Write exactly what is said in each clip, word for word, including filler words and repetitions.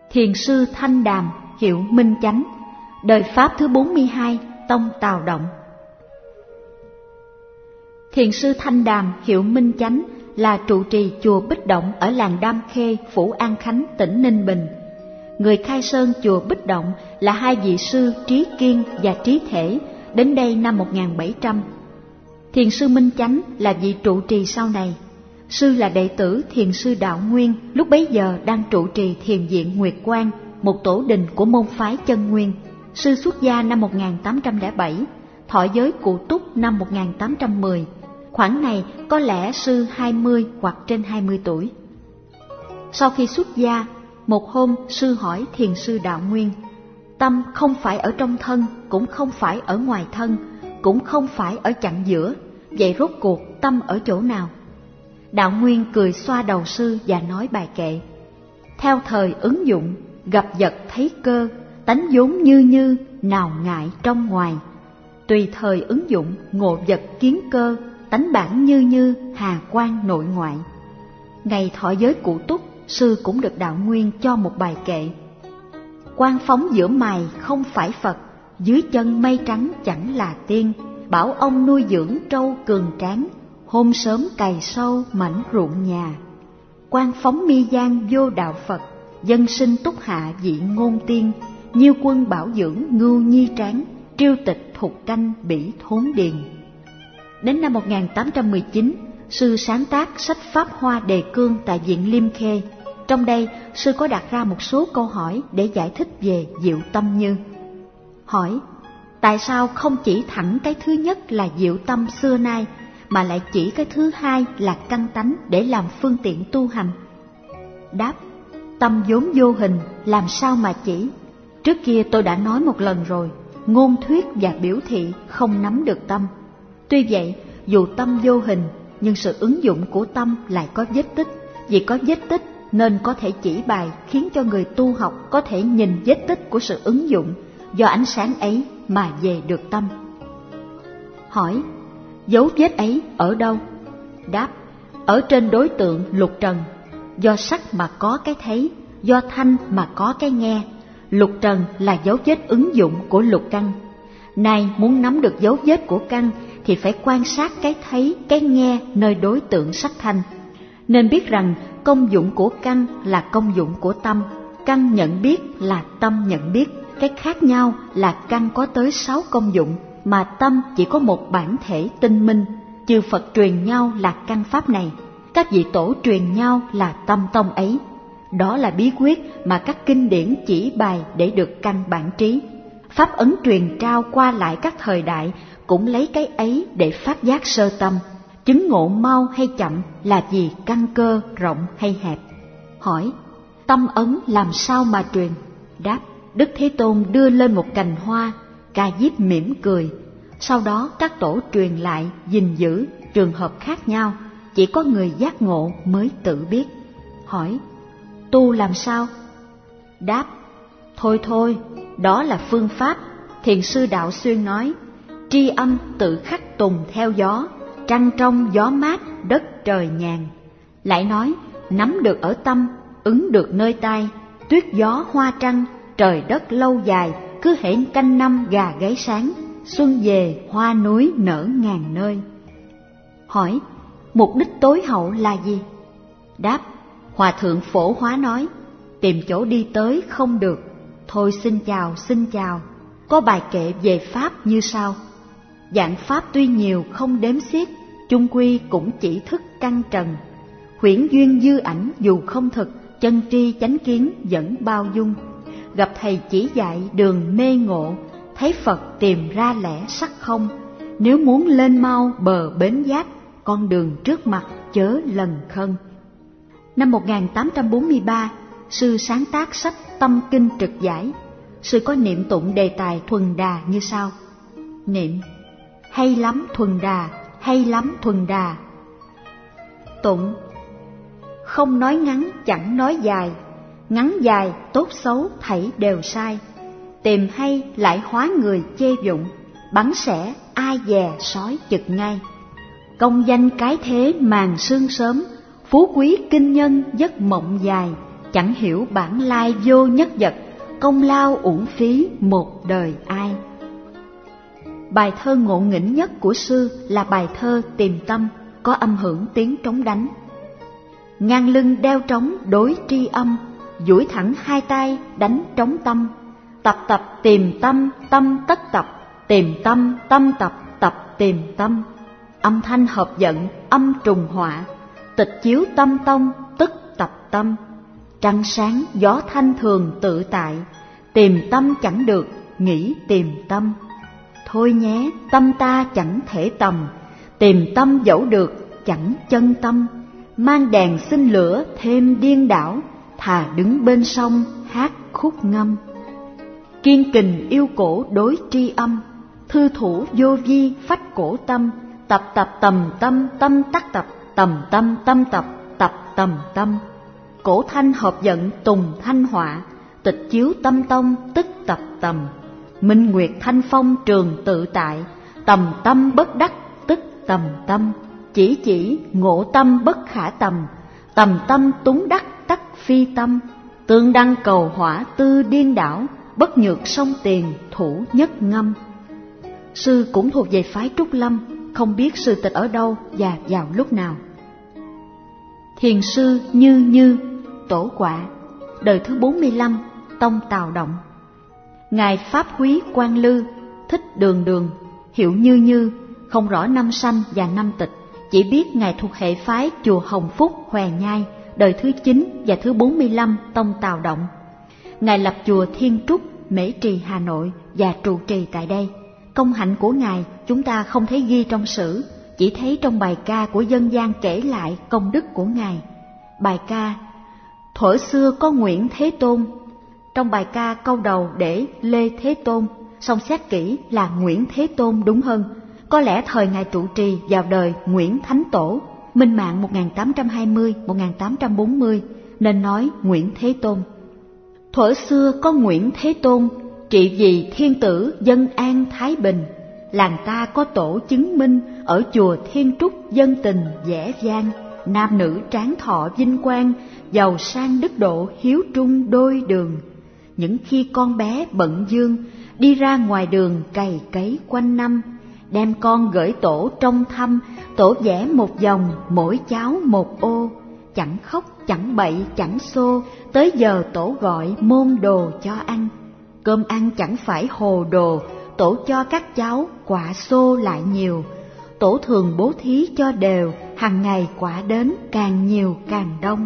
Thiền sư Thanh Đàm, hiệu Minh Chánh, đời Pháp thứ bốn mươi hai, tông Tào Động. Thiền sư Thanh Đàm, hiệu Minh Chánh là trụ trì chùa Bích Động ở làng Đam Khê, phủ An Khánh, tỉnh Ninh Bình. Người khai sơn chùa Bích Động là hai vị sư Trí Kiên và Trí Thể, đến đây năm một nghìn bảy trăm. Thiền sư Minh Chánh là vị trụ trì sau này. Sư là đệ tử thiền sư Đạo Nguyên, lúc bấy giờ đang trụ trì thiền viện Nguyệt Quang, một tổ đình của môn phái Chân Nguyên. Sư xuất gia năm một nghìn tám trăm lẻ bảy, thọ giới Cụ Túc năm một nghìn tám trăm mười. Khoảng này có lẽ sư hai mươi hoặc trên hai mươi tuổi. Sau khi xuất gia, một hôm sư hỏi thiền sư Đạo Nguyên: tâm không phải ở trong thân, cũng không phải ở ngoài thân, cũng không phải ở chặng giữa, vậy rốt cuộc tâm ở chỗ nào? Đạo Nguyên cười xoa đầu sư và nói bài kệ: theo thời ứng dụng, gặp vật thấy cơ, tánh vốn như như, nào ngại trong ngoài. Tùy thời ứng dụng, ngộ vật kiến cơ, tánh bản như như, hà quang nội ngoại. Ngày thọ giới Cụ Túc, sư cũng được Đạo Nguyên cho một bài kệ: quang phóng giữa mày không phải Phật, dưới chân mây trắng chẳng là tiên. Bảo ông nuôi dưỡng trâu cường tráng, hôm sớm cày sâu mảnh ruộng nhà. Quang phóng mi gian vô đạo Phật, dân sinh túc hạ vị ngôn tiên. Nhiêu quân bảo dưỡng ngưu nhi tráng, triêu tịch thục canh bỉ thốn điền. Đến năm một nghìn tám trăm mười chín, sư sáng tác sách Pháp Hoa Đề Cương tại viện Liêm Khê. Trong đây, sư có đặt ra một số câu hỏi để giải thích về diệu tâm như: hỏi, tại sao không chỉ thẳng cái thứ nhất là diệu tâm xưa nay, mà lại chỉ cái thứ hai là căn tánh để làm phương tiện tu hành? Đáp, tâm vốn vô hình, làm sao mà chỉ? Trước kia tôi đã nói một lần rồi, ngôn thuyết và biểu thị không nắm được tâm. Tuy vậy, dù tâm vô hình, nhưng sự ứng dụng của tâm lại có vết tích. Vì có vết tích nên có thể chỉ bài, khiến cho người tu học có thể nhìn vết tích của sự ứng dụng, do ánh sáng ấy mà về được tâm. Hỏi, dấu vết ấy ở đâu? Đáp, ở trên đối tượng lục trần. Do sắc mà có cái thấy, do thanh mà có cái nghe. Lục trần là dấu vết ứng dụng của lục căn. Này, muốn nắm được dấu vết của căn thì phải quan sát cái thấy, cái nghe nơi đối tượng sắc thanh. Nên biết rằng công dụng của căn là công dụng của tâm, căn nhận biết là tâm nhận biết. Cái khác nhau là căn có tới sáu công dụng, mà tâm chỉ có một bản thể tinh minh. Chư Phật truyền nhau là căn pháp này, các vị tổ truyền nhau là tâm tông ấy. Đó là bí quyết mà các kinh điển chỉ bài để được căn bản trí. Pháp ấn truyền trao qua lại các thời đại cũng lấy cái ấy để phát giác sơ tâm. Chứng ngộ mau hay chậm là vì căn cơ rộng hay hẹp. Hỏi, tâm ấn làm sao mà truyền? Đáp, Đức Thế Tôn đưa lên một cành hoa, Ca Diếp mỉm cười. Sau đó các tổ truyền lại, gìn giữ, trường hợp khác nhau, chỉ có người giác ngộ mới tự biết. Hỏi, tu làm sao? Đáp, thôi thôi, đó là phương pháp. Thiền sư Đạo Xuyên nói, tri âm tự khắc tùng theo gió, trăng trong gió mát, đất trời nhàn. Lại nói, nắm được ở tâm, ứng được nơi tai, tuyết gió hoa trăng, trời đất lâu dài, cứ hễ canh năm gà gáy sáng, xuân về hoa núi nở ngàn nơi. Hỏi, mục đích tối hậu là gì? Đáp, Hòa thượng Phổ Hóa nói, tìm chỗ đi tới không được, thôi xin chào xin chào. Có bài kệ về Pháp như sau: dạng Pháp tuy nhiều không đếm xiết, chung quy cũng chỉ thức căn trần. Huyễn duyên dư ảnh dù không thực, chân tri chánh kiến vẫn bao dung. Gặp thầy chỉ dạy đường mê ngộ, thấy Phật tìm ra lẽ sắc không. Nếu muốn lên mau bờ bến giác, con đường trước mặt chớ lần khân. Năm một nghìn tám trăm bốn mươi ba, sư sáng tác sách Tâm Kinh Trực Giải. Sư có niệm tụng đề tài Thuần Đà như sau: niệm, hay lắm Thuần Đà, hay lắm Thuần Đà. Tụng, không nói ngắn chẳng nói dài, ngắn dài tốt xấu thảy đều sai. Tìm hay lại hóa người chê dụng, bắn xẻ ai dè sói chực ngay. Công danh cái thế màn sương sớm, phú quý kinh nhân giấc mộng dài. chẳng hiểu bản lai vô nhất vật, công lao uổng phí một đời ai. Bài thơ ngộ nghĩnh nhất của sư là bài thơ Tìm Tâm, có âm hưởng tiếng trống đánh. Ngang lưng đeo trống đối tri âm, duỗi thẳng hai tay đánh trống tâm. Tập tập tìm tâm, tâm tất tập, tìm tâm, tâm tập, tập tìm tâm. Âm thanh hợp dẫn, âm trùng họa, tịch chiếu tâm tông, tức tập tâm. Trăng sáng, gió thanh thường tự tại, tìm tâm chẳng được, nghĩ tìm tâm. Thôi nhé, tâm ta chẳng thể tầm, tìm tâm dẫu được, chẳng chân tâm. Mang đèn xin lửa thêm điên đảo, thà đứng bên sông hát khúc ngâm. Kiên kình yêu cổ đối tri âm, thư thủ vô vi phách cổ tâm. Tập tập tầm tâm, tâm tắc tập, tầm tâm tâm tập, tập tầm tâm. Cổ thanh hợp dẫn tùng thanh họa, tịch chiếu tâm tông tức tập tầm. Minh nguyệt thanh phong trường tự tại, tầm tâm bất đắc tức tầm tâm. Chỉ chỉ ngộ tâm bất khả tầm, tầm tâm túng đắc tắc phi tâm. Tương đăng cầu hỏa tư điên đảo, bất nhược song tiền thủ nhất ngâm. Sư cũng thuộc về phái Trúc Lâm, không biết sư tịch ở đâu và vào lúc nào. Thiền sư Như Như, tổ quả, đời thứ bốn mươi lăm, tông Tào Động. Ngài Pháp Húy Quang Lư, thích Đường Đường, hiệu Như Như, không rõ năm sanh và năm tịch, chỉ biết ngài thuộc hệ phái chùa Hồng Phúc, Hòe Nhai, đời thứ chín và thứ bốn mươi lăm, tông Tào Động. Ngài lập chùa Thiên Trúc, Mễ Trì, Hà Nội và trụ trì tại đây. Công hạnh của ngài chúng ta không thấy ghi trong sử, chỉ thấy trong bài ca của dân gian kể lại công đức của ngài. Bài ca thuở xưa có Nguyễn Thế Tôn, trong bài ca câu đầu để Lê Thế Tôn, song xét kỹ là Nguyễn Thế Tôn đúng hơn. Có lẽ thời ngài trụ trì vào đời Nguyễn Thánh Tổ, minh mạng một nghìn tám trăm hai mươi đến một nghìn tám trăm bốn mươi, nên nói Nguyễn Thế Tôn. Thuở xưa có Nguyễn Thế Tôn, trị vì thiên tử dân an thái bình. Làng ta có tổ chứng minh, ở chùa Thiên Trúc dân tình dễ dàng. Nam nữ tráng thọ vinh quang, giàu sang đức độ hiếu trung đôi đường. Những khi con bé bận dương, đi ra ngoài đường cày cấy quanh năm. Đem con gửi tổ trong thăm, tổ vẽ một vòng mỗi cháu một ô. Chẳng khóc chẳng bậy chẳng xô, tới giờ tổ gọi môn đồ cho ăn. Cơm ăn chẳng phải hồ đồ, tổ cho các cháu quả xô lại nhiều. Tổ thường bố thí cho đều, hàng ngày quả đến càng nhiều càng đông.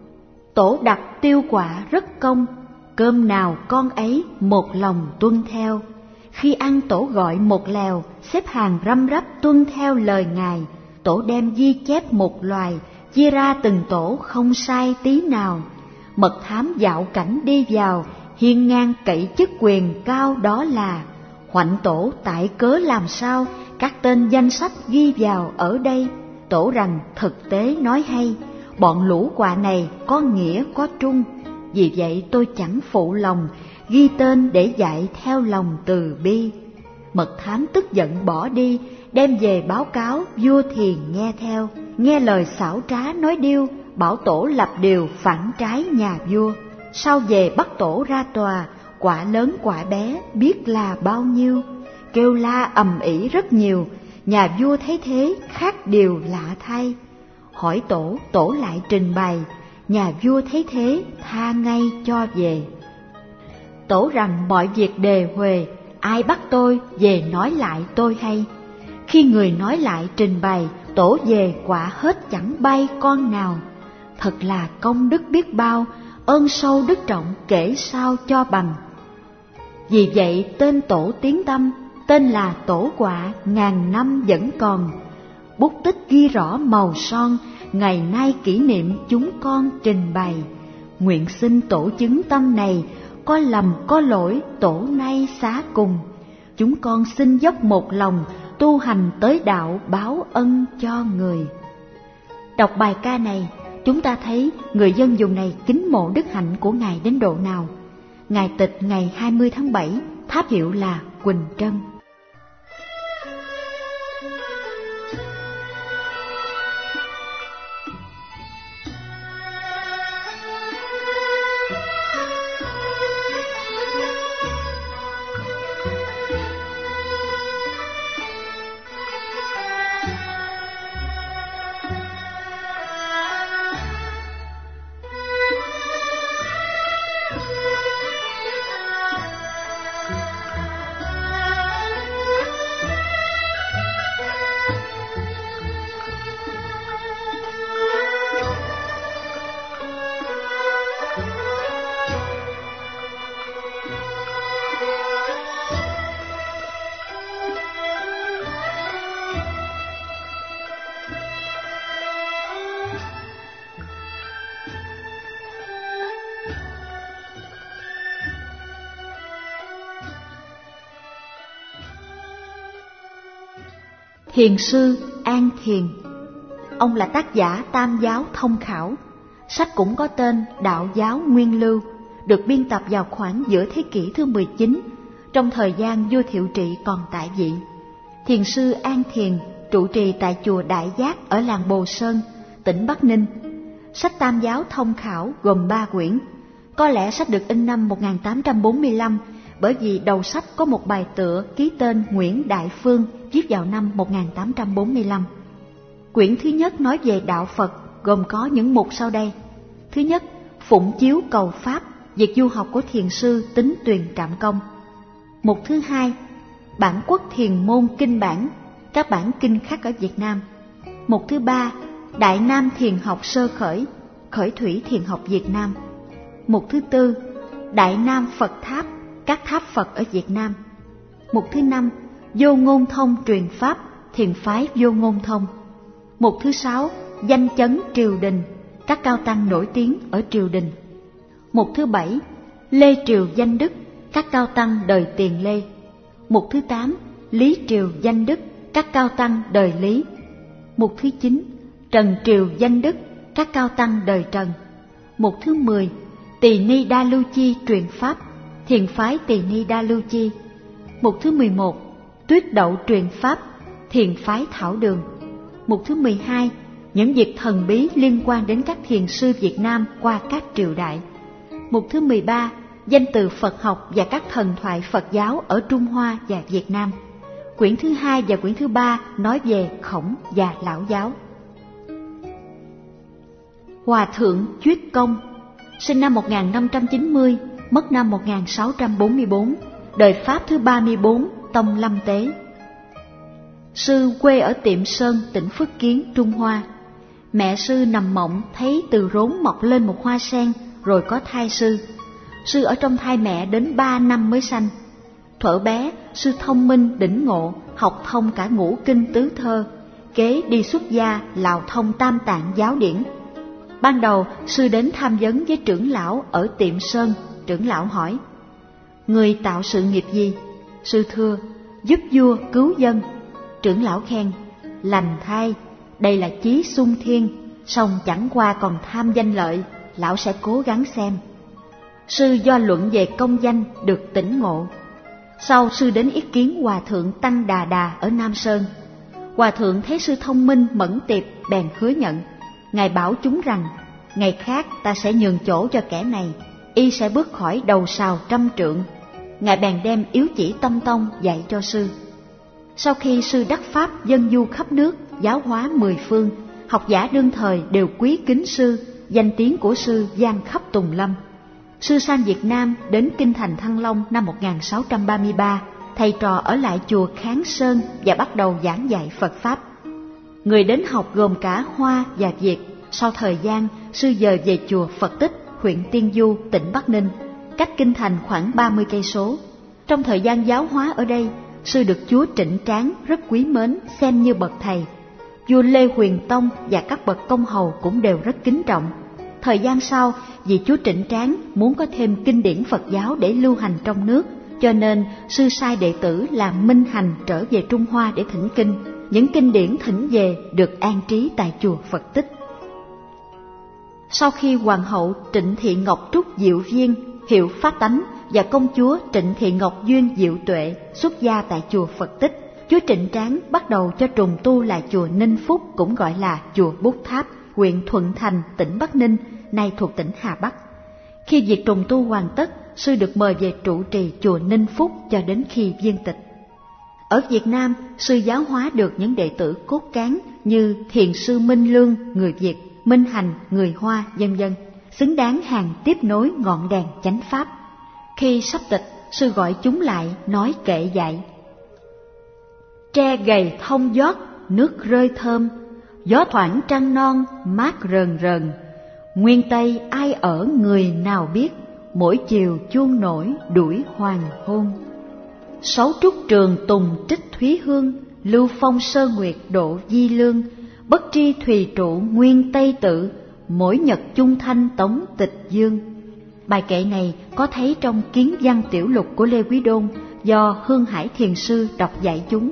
Tổ đặt tiêu quả rất công, cơm nào con ấy một lòng tuân theo. Khi ăn tổ gọi một lèo, xếp hàng răm rắp tuân theo lời ngài. Tổ đem ghi chép một loài, chia ra từng tổ không sai tí nào. Mật thám dạo cảnh đi vào, hiên ngang cậy chức quyền cao đó là. Hoạnh tổ tại cớ làm sao, các tên danh sách ghi vào ở đây. Tổ rằng thực tế nói hay, bọn lũ quạ này có nghĩa có trung. Vì vậy tôi chẳng phụ lòng, ghi tên để dạy theo lòng từ bi. Mật thám tức giận bỏ đi, đem về báo cáo vua Thiền nghe theo. Nghe lời xảo trá nói điêu, bảo tổ lập điều phản trái nhà vua. Sau về bắt tổ ra tòa, quả lớn quả bé biết là bao nhiêu. Kêu la ầm ĩ rất nhiều, nhà vua thấy thế khác điều lạ thay. Hỏi tổ, tổ lại trình bày, nhà vua thấy thế tha ngay cho về. Tổ rằng mọi việc đề huề, ai bắt tôi về nói lại tôi hay. Khi người nói lại trình bày, tổ về quả hết chẳng bay con nào. Thật là công đức biết bao, ơn sâu đức trọng kể sao cho bằng. Vì vậy tên tổ tiếng tâm, tên là tổ quạ ngàn năm vẫn còn. Bút tích ghi rõ màu son, ngày nay kỷ niệm chúng con trình bày. Nguyện xin tổ chứng tâm này, có lầm có lỗi tổ nay xá cùng. Chúng con xin dốc một lòng, tu hành tới đạo báo ân cho người. Đọc bài ca này, chúng ta thấy người dân vùng này kính mộ đức hạnh của Ngài đến độ nào. Ngài tịch ngày hai mươi tháng bảy, tháp hiệu là Quỳnh Trân. Thiền sư An Thiền. Ông là tác giả Tam giáo thông khảo. Sách cũng có tên Đạo giáo Nguyên Lưu, được biên tập vào khoảng giữa thế kỷ thứ mười chín, trong thời gian vua Thiệu Trị còn tại vị. Thiền sư An Thiền trụ trì tại chùa Đại Giác ở làng Bồ Sơn, tỉnh Bắc Ninh. Sách Tam giáo thông khảo gồm ba quyển. Có lẽ sách được in năm một nghìn tám trăm bốn mươi lăm, bởi vì đầu sách có một bài tựa ký tên Nguyễn Đại Phương viết vào năm một nghìn tám trăm bốn mươi lăm. Quyển thứ nhất nói về đạo Phật, gồm có những mục sau đây. Thứ nhất, phụng chiếu cầu Pháp, việc du học của thiền sư Tính Tuyền Trạm Công. Mục thứ hai, bản quốc thiền môn kinh bản, các bản kinh khắc ở Việt Nam. Mục thứ ba, Đại Nam thiền học sơ khởi, khởi thủy thiền học Việt Nam. Mục thứ tư, Đại Nam Phật tháp, các tháp Phật ở Việt Nam. Mục thứ năm, Vô Ngôn Thông truyền Pháp, thiền phái Vô Ngôn Thông. Mục thứ sáu, Danh chấn triều đình, các cao tăng nổi tiếng ở triều đình. Mục thứ bảy, Lê Triều Danh Đức, các cao tăng đời Tiền Lê. Mục thứ tám, Lý Triều Danh Đức, các cao tăng đời Lý. Mục thứ chín, Trần Triều Danh Đức, các cao tăng đời Trần. Mục thứ mười, Tỳ Ni Đa Lưu Chi truyền Pháp, thiền phái Tỳ Ni Đa Lưu Chi. Mục thứ mười một, Tuyết Đậu truyền Pháp, thiền phái Thảo Đường. Mục thứ mười hai, những việc thần bí liên quan đến các thiền sư Việt Nam qua các triều đại. Mục thứ mười ba, danh từ Phật học và các thần thoại Phật giáo ở Trung Hoa và Việt Nam. Quyển thứ hai và quyển thứ ba nói về Khổng và Lão giáo. Hòa thượng Chuyết Công, sinh năm một nghìn năm trăm chín mươi, mất năm một nghìn sáu trăm bốn mươi bốn, đời Pháp thứ ba mươi bốn, tông Lâm Tế. Sư quê ở Tiệm Sơn, tỉnh Phước Kiến, Trung Hoa. Mẹ sư nằm mộng thấy từ rốn mọc lên một hoa sen, rồi có thai sư. Sư ở trong thai mẹ đến ba năm mới sanh. Thuở bé, sư thông minh đỉnh ngộ, học thông cả ngũ kinh tứ thơ, kế đi xuất gia lào thông tam tạng giáo điển. Ban đầu, sư đến tham vấn với trưởng lão ở Tiệm Sơn. Trưởng lão hỏi: người tạo sự nghiệp gì? Sư thưa: giúp vua cứu dân. Trưởng lão khen: lành thay, đây là chí sung thiên, song chẳng qua còn tham danh lợi, lão sẽ cố gắng xem. Sư do luận về công danh được tỉnh ngộ. Sau sư đến ý kiến Hòa thượng Tăng Đà Đà ở Nam Sơn. Hòa thượng thấy sư thông minh mẫn tiệp, bèn hứa nhận. Ngài bảo chúng rằng: ngày khác ta sẽ nhường chỗ cho kẻ này, y sẽ bước khỏi đầu sào trăm trượng. Ngài bèn đem yếu chỉ tâm tông dạy cho sư. Sau khi sư đắc pháp dân du khắp nước, giáo hóa mười phương, học giả đương thời đều quý kính sư, danh tiếng của sư vang khắp Tùng Lâm. Sư sang Việt Nam đến kinh thành Thăng Long năm một nghìn sáu trăm ba mươi ba, thầy trò ở lại chùa Kháng Sơn và bắt đầu giảng dạy Phật Pháp. Người đến học gồm cả Hoa và Việt. Sau thời gian, sư dời về chùa Phật Tích, huyện Tiên Du, tỉnh Bắc Ninh, cách kinh thành khoảng ba mươi cây số. Trong thời gian giáo hóa ở đây, sư được chúa Trịnh Tráng rất quý mến, xem như bậc thầy. Vua Lê Huyền Tông và các bậc công hầu cũng đều rất kính trọng. Thời gian sau, vì chúa Trịnh Tráng muốn có thêm kinh điển Phật giáo để lưu hành trong nước, cho nên sư sai đệ tử làm minh hành trở về Trung Hoa để thỉnh kinh. Những kinh điển thỉnh về được an trí tại chùa Phật Tích. Sau khi Hoàng hậu Trịnh Thị Ngọc Trúc Diệu Viên, hiệu Pháp Tánh, và công chúa Trịnh Thị Ngọc Duyên Diệu Tuệ xuất gia tại chùa Phật Tích, chúa Trịnh Tráng bắt đầu cho trùng tu lại chùa Ninh Phúc, cũng gọi là chùa Bút Tháp, huyện Thuận Thành, tỉnh Bắc Ninh, nay thuộc tỉnh Hà Bắc. Khi việc trùng tu hoàn tất, sư được mời về trụ trì chùa Ninh Phúc cho đến khi viên tịch. Ở Việt Nam, sư giáo hóa được những đệ tử cốt cán như Thiền sư Minh Lương, người Việt, Minh Hành, người Hoa, vân vân, xứng đáng hàng tiếp nối ngọn đèn chánh pháp. Khi sắp tịch, sư gọi chúng lại nói kệ dạy: tre gầy thông giót, nước rơi thơm, gió thoảng trăng non, mát rờn rờn. Nguyên Tây ai ở người nào biết, mỗi chiều chuông nổi đuổi hoàng hôn. Sáu trúc trường tùng trích thúy hương, lưu phong sơ nguyệt độ di lương. Bất tri thùy trụ nguyên Tây tự, mỗi nhật chung thanh tống tịch dương. Bài kệ này có thấy trong Kiến văn tiểu lục của Lê Quý Đôn do Hương Hải Thiền sư đọc dạy chúng.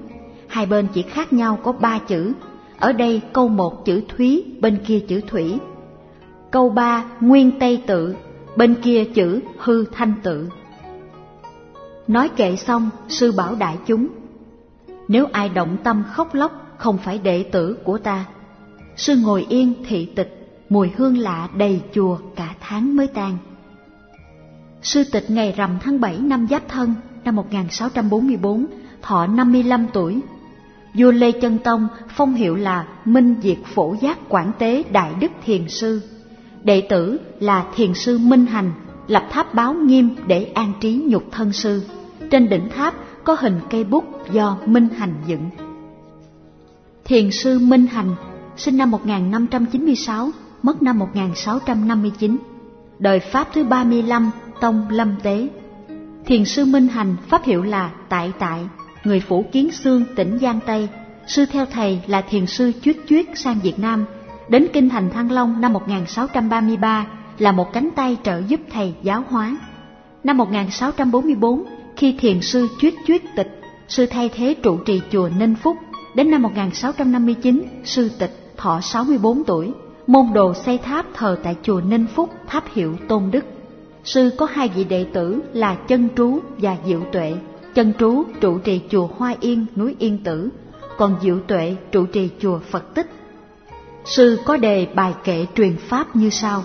hai bên chỉ khác nhau có ba chữ. Ở đây câu một chữ Thúy, bên kia chữ Thủy. Câu ba Nguyên Tây Tự, bên kia chữ Hư Thanh Tự. Nói kệ xong, sư bảo đại chúng: nếu ai động tâm khóc lóc, không phải đệ tử của ta. Sư ngồi yên thị tịch, mùi hương lạ đầy chùa cả tháng mới tan. Sư tịch ngày rằm tháng bảy năm Giáp Thân năm một nghìn sáu trăm bốn mươi tư, thọ năm mươi lăm tuổi. Vua Lê Chân Tông phong hiệu là Minh Diệt Phổ Giác Quảng Tế Đại Đức Thiền Sư. Đệ tử là Thiền sư Minh Hành, lập tháp báo nghiêm để an trí nhục thân sư. Trên đỉnh tháp có hình cây bút do Minh Hành dựng. Thiền sư Minh Hành sinh năm một nghìn năm trăm chín mươi sáu, mất năm một nghìn sáu trăm năm mươi chín, đời Pháp thứ ba mươi lăm tông Lâm Tế. Thiền sư Minh Hành pháp hiệu là Tại Tại, người Phủ Kiến Xương, tỉnh Giang Tây. Sư theo thầy là thiền sư Chuyết Chuyết sang Việt Nam, đến kinh thành Thăng Long năm một nghìn sáu trăm ba mươi ba, là một cánh tay trợ giúp thầy giáo hóa. Năm một nghìn sáu trăm bốn mươi tư, khi thiền sư Chuyết Chuyết tịch, sư thay thế trụ trì chùa Ninh Phúc. Đến năm một nghìn sáu trăm năm mươi chín, sư tịch thọ sáu mươi tư tuổi. Môn đồ xây tháp thờ tại chùa Ninh Phúc, tháp hiệu Tôn Đức. Sư có hai vị đệ tử là Chân Trú và Diệu Tuệ. Chân Trú trụ trì chùa Hoa Yên, núi Yên Tử, còn Diệu Tuệ trụ trì chùa Phật Tích. Sư có đề bài kệ truyền pháp như sau: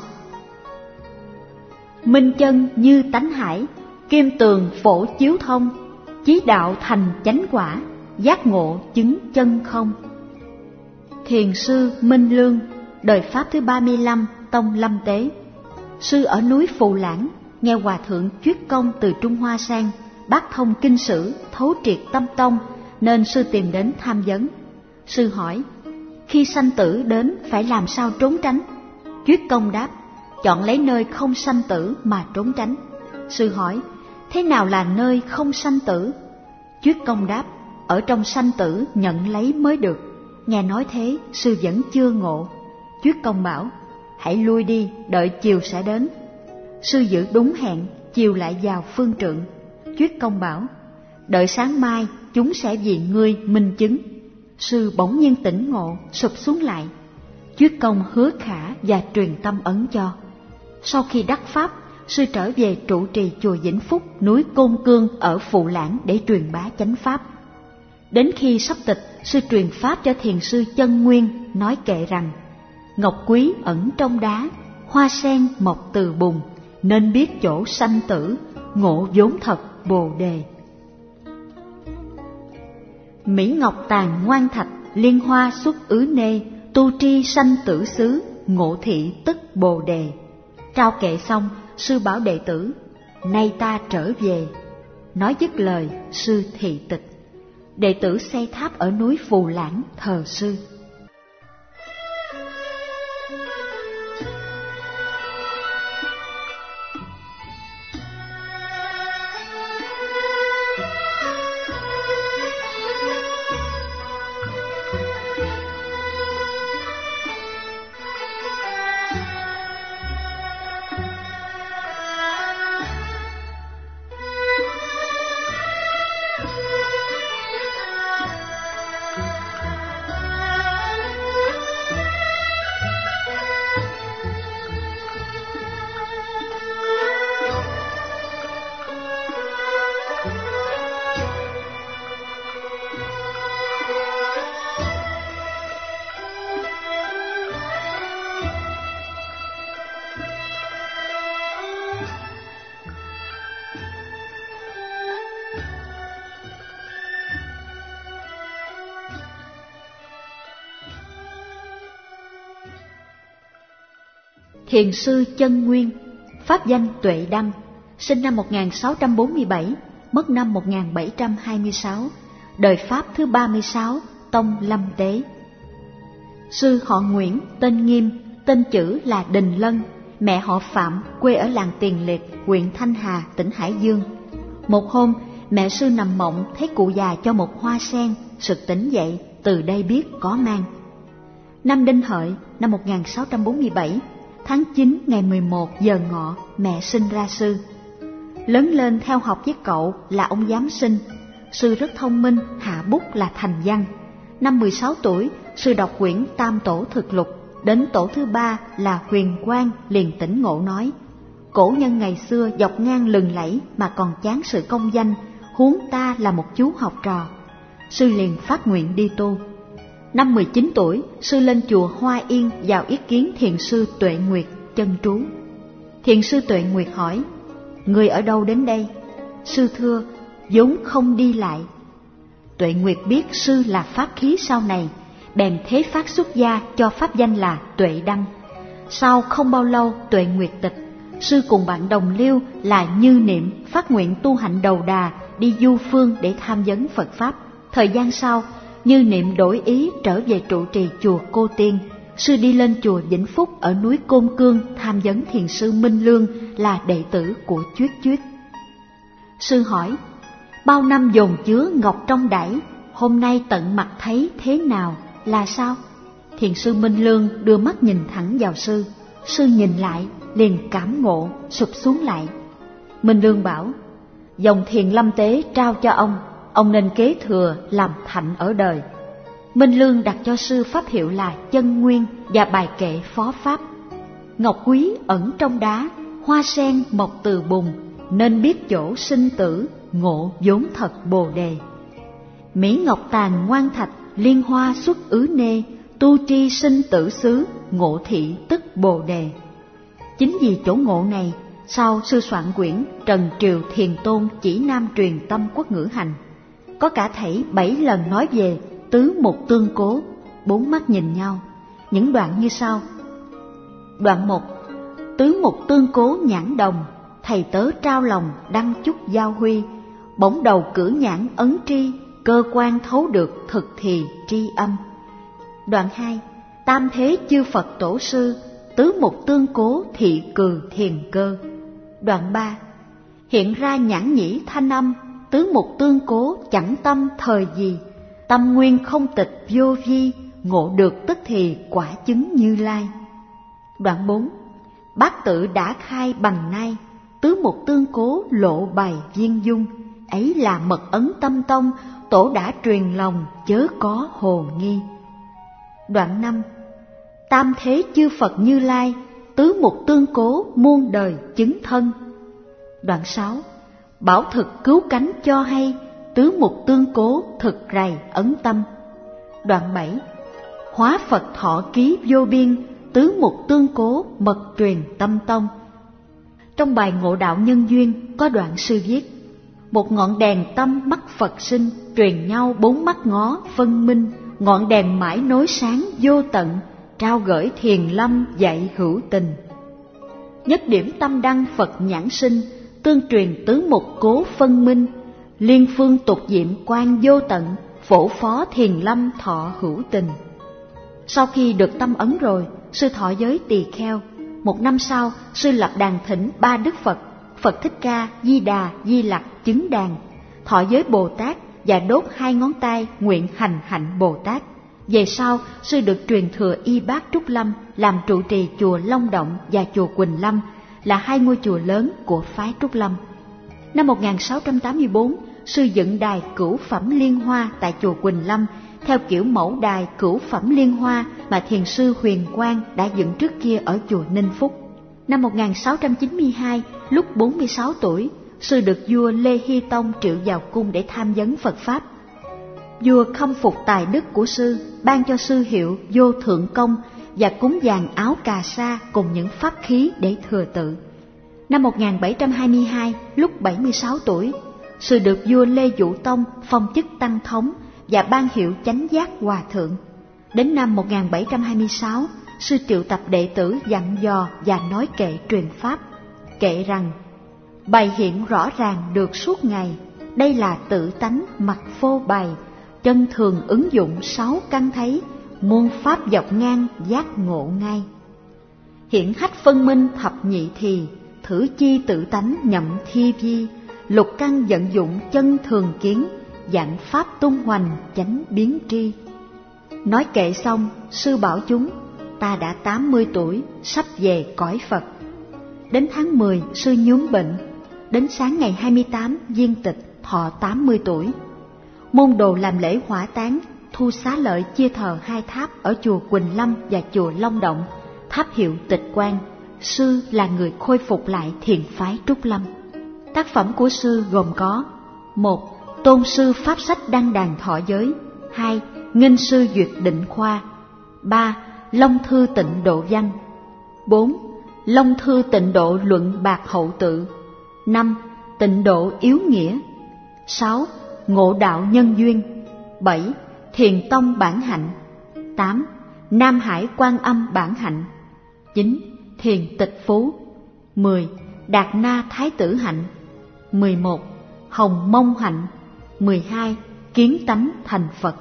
minh chân như tánh hải, kim tường phổ chiếu thông, chí đạo thành chánh quả, giác ngộ chứng chân không. Thiền sư Minh Lương, đời Pháp thứ ba mươi lăm tông Lâm Tế. Sư ở núi Phù Lãng, nghe hòa thượng Chuyết Công từ Trung Hoa sang, bác thông kinh sử, thấu triệt tâm tông, nên sư tìm đến tham vấn. Sư hỏi: khi sanh tử đến phải làm sao trốn tránh? Chuyết Công đáp: chọn lấy nơi không sanh tử mà trốn tránh. Sư hỏi: thế nào là nơi không sanh tử? Chuyết Công đáp: ở trong sanh tử nhận lấy mới được. Nghe nói thế, sư vẫn chưa ngộ. Chuyết Công bảo: hãy lui đi, đợi chiều sẽ đến. Sư giữ đúng hẹn, chiều lại vào phương trượng. Chuyết Công bảo: đợi sáng mai chúng sẽ vì ngươi minh chứng. Sư bỗng nhiên tỉnh ngộ, sụp xuống lại. Chuyết Công hứa khả và truyền tâm ấn cho. Sau khi đắc pháp, sư trở về trụ trì chùa Vĩnh Phúc, núi Côn Cương ở Phụ Lãng để truyền bá chánh pháp. Đến khi sắp tịch, sư truyền pháp cho thiền sư Chân Nguyên, nói kệ rằng: ngọc quý ẩn trong đá, hoa sen mọc từ bùn, nên biết chỗ sanh tử, ngộ vốn thật Bồ Đề. Mỹ ngọc tàn ngoan thạch, liên hoa xuất ứ nê, tu tri sanh tử xứ, ngộ thị tức Bồ Đề. Trao kệ xong, sư bảo đệ tử: nay ta trở về. Nói dứt lời, sư thị tịch. Đệ tử xây tháp ở núi Phù Lãng thờ sư. Thiền sư Chân Nguyên, pháp danh Tuệ Đăng, sinh năm một nghìn sáu trăm bốn mươi bảy, mất năm một nghìn bảy trăm hai mươi sáu, đời Pháp thứ ba mươi sáu, tông Lâm Tế. Sư họ Nguyễn, tên Nghiêm, tên chữ là Đình Lân, mẹ họ Phạm, quê ở làng Tiền Liệt, huyện Thanh Hà, tỉnh Hải Dương. Một hôm, mẹ sư nằm mộng thấy cụ già cho một hoa sen, sực tỉnh dậy, từ đây biết có mang. Năm Đinh Hợi, năm một nghìn sáu trăm bốn mươi bảy, tháng chín ngày mười một giờ ngọ, mẹ sinh ra sư. Lớn lên theo học với cậu là ông giám sinh. sư rất thông minh, hạ bút là thành văn. Năm mười sáu tuổi, sư đọc quyển Tam Tổ Thực Lục, đến tổ thứ ba là Huyền Quang liền tỉnh ngộ nói: cổ nhân ngày xưa dọc ngang lừng lẫy mà còn chán sự công danh, huống ta là một chú học trò. Sư liền phát nguyện đi tu. Năm mười chín tuổi, sư lên chùa Hoa Yên vào yết kiến thiền sư Tuệ Nguyệt chân trú. Thiền sư Tuệ Nguyệt hỏi: người ở đâu đến đây? Sư thưa: vốn không đi lại. Tuệ Nguyệt biết sư là pháp khí sau này, bèn thế phát xuất gia cho pháp danh là Tuệ Đăng. Sau không bao lâu Tuệ Nguyệt tịch, sư cùng bạn đồng liêu là Như Niệm phát nguyện tu hạnh đầu đà, đi du phương để tham vấn Phật pháp. Thời gian sau, Như Niệm đổi ý trở về trụ trì chùa Cô Tiên. Sư đi lên chùa Vĩnh Phúc ở núi Côn Cương tham vấn thiền sư Minh Lương là đệ tử của Chuyết Chuyết. Sư hỏi: bao năm dồn chứa ngọc trong đẩy, hôm nay tận mặt thấy thế nào, là sao? Thiền sư Minh Lương đưa mắt nhìn thẳng vào sư. Sư nhìn lại liền cảm ngộ, sụp xuống lại. Minh Lương bảo: dòng thiền lâm tế trao cho ông, ông nên kế thừa làm thạnh ở đời. Minh Lương đặt cho sư pháp hiệu là Chân Nguyên và bài kệ phó pháp: ngọc quý ẩn trong đá, hoa sen mọc từ bùn, nên biết chỗ sinh tử, ngộ vốn thật bồ đề. Mỹ ngọc tàn ngoan thạch, liên hoa xuất ứ nê, tu tri sinh tử xứ, ngộ thị tức bồ đề. Chính vì chỗ ngộ này, sau sư soạn quyển Trần Triều Thiền Tôn chỉ nam truyền tâm quốc ngữ hành. Có cả thảy bảy lần nói về tứ mục tương cố, bốn mắt nhìn nhau. Những đoạn như sau: đoạn một: tứ mục tương cố nhãn đồng, thầy tớ trao lòng đăng chúc giao huy, bỗng đầu cử nhãn ấn tri, cơ quan thấu được thực thì tri âm. Đoạn hai: tam thế chư Phật tổ sư, tứ mục tương cố thị cừ thiền cơ. Đoạn ba: hiện ra nhãn nhĩ thanh âm, tứ mục tương cố chẳng tâm thời gì, tâm nguyên không tịch vô vi, ngộ được tức thì quả chứng Như Lai. Đoạn bốn: bát tự đã khai bằng nay, tứ mục tương cố lộ bày viên dung, ấy là mật ấn tâm tông, tổ đã truyền lòng chớ có hồ nghi. Đoạn năm: tam thế chư Phật Như Lai, tứ mục tương cố muôn đời chứng thân. Đoạn sáu: bảo thực cứu cánh cho hay, tứ mục tương cố thực rày ấn tâm. Đoạn bảy: hóa Phật thọ ký vô biên, tứ mục tương cố mật truyền tâm tông. Trong bài Ngộ Đạo Nhân Duyên có đoạn sư viết: một ngọn đèn tâm mắt Phật sinh, truyền nhau bốn mắt ngó phân minh, ngọn đèn mãi nối sáng vô tận, trao gửi thiền lâm dạy hữu tình. Nhất điểm tâm đăng Phật nhãn sinh, tương truyền tứ mục cố phân minh, liên phương tục diệm quan vô tận, phổ phó thiền lâm thọ hữu tình. Sau khi được tâm ấn rồi, sư thọ giới tỳ kheo. Một năm sau, sư lập đàn thỉnh ba đức Phật, Phật Thích Ca, Di Đà, Di Lặc chứng đàn, thọ giới Bồ Tát và đốt hai ngón tay nguyện hành hạnh Bồ Tát. Về sau, sư được truyền thừa Y Bát Trúc Lâm làm trụ trì chùa Long Động và chùa Quỳnh Lâm, là hai ngôi chùa lớn của phái Trúc Lâm. Năm một nghìn sáu trăm tám mươi tư, sư dựng đài Cửu Phẩm Liên Hoa tại chùa Quỳnh Lâm, theo kiểu mẫu đài Cửu Phẩm Liên Hoa mà thiền sư Huyền Quang đã dựng trước kia ở chùa Ninh Phúc. Năm một nghìn sáu trăm chín mươi hai, lúc bốn mươi sáu tuổi, sư được vua Lê Hy Tông triệu vào cung để tham vấn Phật Pháp. Vua khâm phục tài đức của sư, ban cho sư hiệu Vô Thượng Công và cúng dàn áo cà sa cùng những pháp khí để thừa tự. Năm một nghìn bảy trăm hai mươi hai, lúc bảy mươi sáu tuổi, sư được vua Lê Vũ Tông phong chức tăng thống và ban hiệu Chánh Giác Hòa Thượng. Đến năm một nghìn bảy trăm hai mươi sáu, sư triệu tập đệ tử dặn dò và nói kệ truyền pháp. Kệ rằng: bày hiện rõ ràng được suốt ngày, đây là tự tánh mặt phô bày, chân thường ứng dụng sáu căn thấy, muôn pháp dọc ngang giác ngộ ngay. Hiện hách phân minh thập nhị thì, thử chi tự tánh nhậm thi vi, lục căn vận dụng chân thường kiến, dạng pháp tung hoành chánh biến tri. Nói kệ xong, sư bảo chúng: ta đã tám mươi tuổi, sắp về cõi Phật. Đến tháng mười, sư nhuốm bệnh. Đến sáng ngày hai mươi tám, viên tịch, thọ tám mươi tuổi. môn đồ làm lễ hỏa táng, thu xá lợi chia thờ hai tháp ở chùa Quỳnh Lâm và chùa Long Động, tháp hiệu Tịch Quang. Sư là người khôi phục lại thiền phái Trúc Lâm. Tác phẩm của sư gồm có: một. Tôn sư Pháp sách đăng đàn thọ giới. Hai. Nghinh sư duyệt định khoa. Ba. Long thư tịnh độ văn. Bốn. Long thư tịnh độ luận bạc hậu tự. Năm. Tịnh độ yếu nghĩa. Sáu. Ngộ đạo nhân duyên. Bảy. Thiền tông bản hạnh. Tám. Nam Hải Quan Âm bản hạnh. Chín. Thiền tịch phú. Mười. Đạt na thái tử hạnh. Mười một. Hồng mông hạnh. Mười hai. Kiến tánh thành Phật.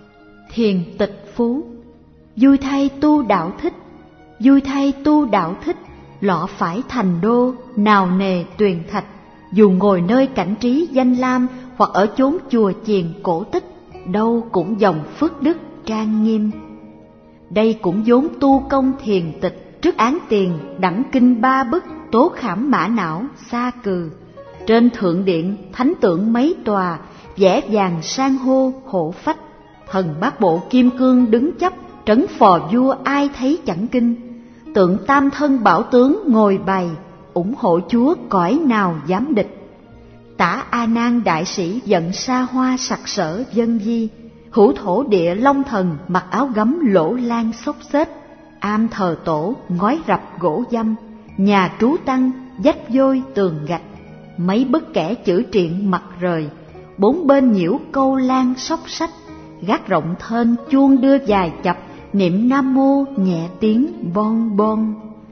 Thiền tịch phú. Vui thay tu đạo thích, vui thay tu đạo thích, lọ phải thành đô, nào nề tuyền thạch. Dù ngồi nơi cảnh trí danh lam, hoặc ở chốn chùa chiền cổ tích, đâu cũng dòng phước đức trang nghiêm. Đây cũng vốn tu công thiền tịch, trước án tiền đẳng kinh ba bức, tố khảm mã não xa cừ. Trên thượng điện thánh tượng mấy tòa, vẽ vàng san hô hộ phách. Thần bát bộ kim cương đứng chấp, trấn phò vua ai thấy chẳng kinh. Tượng tam thân bảo tướng ngồi bày, ủng hộ chúa cõi nào dám địch. Tả A Nan đại sĩ giận sa hoa sặc sỡ vân di, hữu thổ địa long thần mặc áo gấm lỗ lan xốc xếch. Am thờ tổ ngói rập gỗ dăm, nhà trú tăng vách vôi tường gạch. Mấy bức kẻ chữ triện mặt rời, bốn bên nhiễu câu lan sóc sách. Gác rộng thênh chuông đưa dài chập, niệm nam mô nhẹ tiếng bon bon.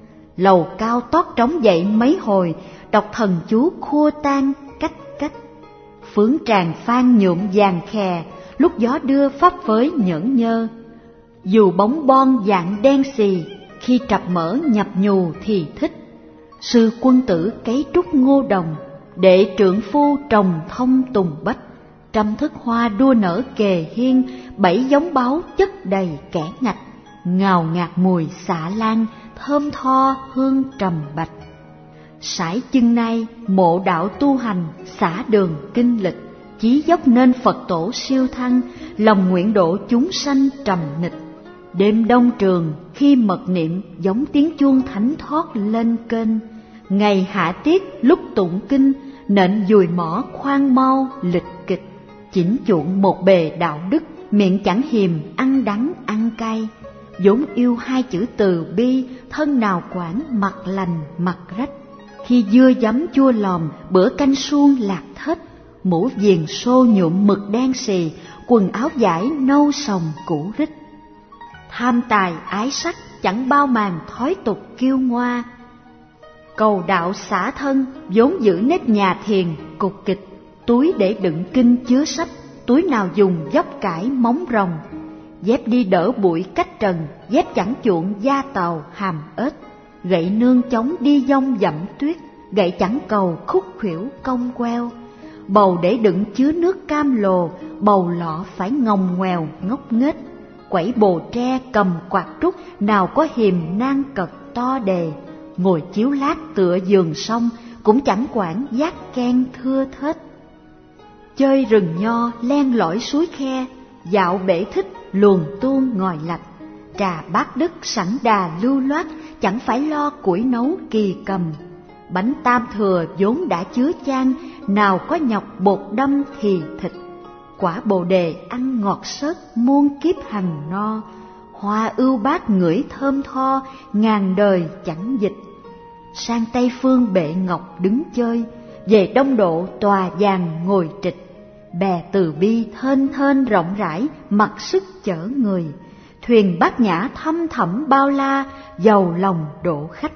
Lầu cao tót trống dậy mấy hồi, đọc thần chú khua tan cách cách. Phướng tràng phan nhuộm vàng khè, lúc gió đưa pháp với nhẫn nhơ. Dù bóng bon dạng đen xì, khi trập mở nhập nhù thì thích. Sư quân tử cấy trúc ngô đồng, đệ trượng phu trồng thông tùng bách. Trăm thức hoa đua nở kề hiên, bảy giống báu chất đầy kẻ ngạch. Ngào ngạt mùi xạ lan, thơm tho hương trầm bạch. Sải chân nay mộ đạo tu hành, xả đường kinh lịch. Chí dốc nên Phật tổ siêu thăng, lòng nguyện độ chúng sanh trầm nịch. Đêm đông trường khi mật niệm, giống tiếng chuông thánh thoát lên kênh. Ngày hạ tiết lúc tụng kinh, nện dùi mỏ khoan mau lịch kịch. Chỉnh chuộng một bề đạo đức, miệng chẳng hiềm ăn đắng ăn cay. vốn yêu hai chữ từ bi, thân nào quản mặt lành mặt rách. Khi dưa giấm chua lòm, bữa canh suông lạc thết, mũ viền xô nhuộm mực đen xì, quần áo vải nâu sòng cũ rích. Tham tài ái sắc chẳng bao màn thói tục kiêu ngoa, cầu đạo xả thân vốn giữ nếp nhà thiền cục kịch. Túi để đựng kinh chứa sách, túi nào dùng dốc cải móng rồng. Dép đi đỡ bụi cách trần, dép chẳng chuộng da tàu hàm ếch. Gậy nương chống đi dông dặm tuyết, gậy chẳng cầu khúc khuỷu cong queo. Bầu để đựng chứa nước cam lồ, bầu lọ phải ngồng ngoèo ngốc nghếch. Quẩy bồ tre cầm quạt trúc, nào có hiềm nan cật to đề. Ngồi chiếu lát tựa giường sông, cũng chẳng quản giác ken thưa thết. Chơi rừng nho len lỏi suối khe, dạo bể thích luồn tuôn ngòi lạch. Trà bát đức sẵn đà lưu loát, chẳng phải lo củi nấu kỳ cầm. Bánh tam thừa vốn đã chứa chan, nào có nhọc bột đâm thì thịt. Quả bồ đề ăn ngọt xớt, muôn kiếp hằng no. Hoa ưu bát ngửi thơm tho, ngàn đời chẳng dịch. Sang Tây phương bệ ngọc đứng chơi, về Đông Độ tòa vàng ngồi trịch. Bè từ bi thênh thênh rộng rãi, mặc sức chở người. Thuyền bát nhã thăm thẳm bao la, giàu lòng độ khách.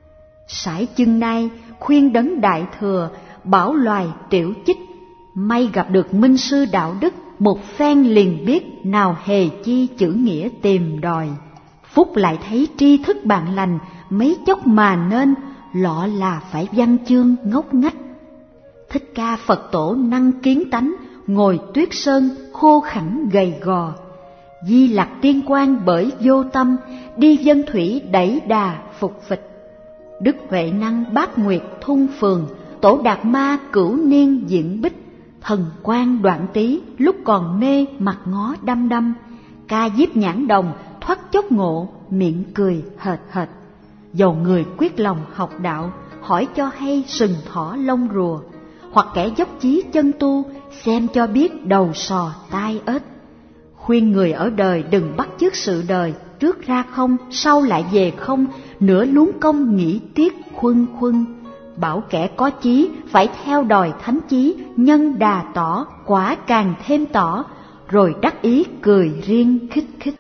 Sải chân nay khuyên đấng đại thừa, bảo loài tiểu chích. May gặp được minh sư đạo đức, một phen liền biết, nào hề chi chữ nghĩa tìm đòi. Phúc lại thấy tri thức bạn lành, mấy chốc mà nên, lọ là phải văn chương ngốc nghếch. Thích Ca Phật tổ năng kiến tánh, ngồi tuyết sơn khô khẳng gầy gò. Di Lặc tiên quan bởi vô tâm, đi dân thủy đẩy đà phục phịch. Đức Huệ năng bát nguyệt thung phường, tổ Đạt Ma cửu niên diễn bích. Thần quang Đoạn Tý lúc còn mê mặt ngó đăm đăm, ca diếp nhãn đồng thoát chốc ngộ, miệng cười hệt hệt. Dầu người quyết lòng học đạo, hỏi cho hay sừng thỏ lông rùa, hoặc kẻ dốc chí chân tu, xem cho biết đầu sò tai ếch. Khuyên người ở đời đừng bắt chước sự đời, trước ra không, sau lại về không, nửa luống công nghĩ tiếc khuân khuân. Bảo kẻ có chí phải theo đòi thánh chí, nhân đà tỏ, quả càng thêm tỏ, rồi đắc ý cười riêng khích khích.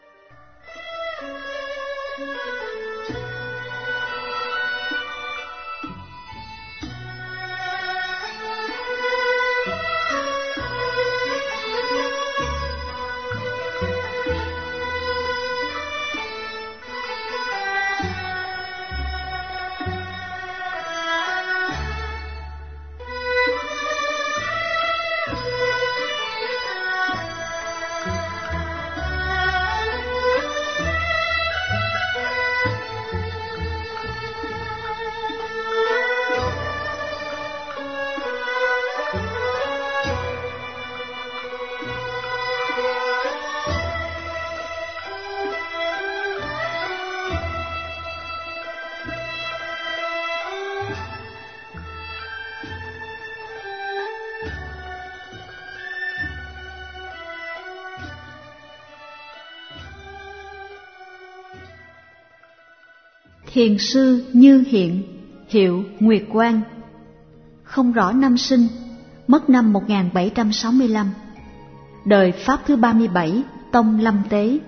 Thiền sư Như Hiện, hiệu Nguyệt Quang. Không rõ năm sinh, mất năm một nghìn bảy trăm sáu mươi lăm. Đời Pháp thứ ba mươi bảy, tông Lâm Tế.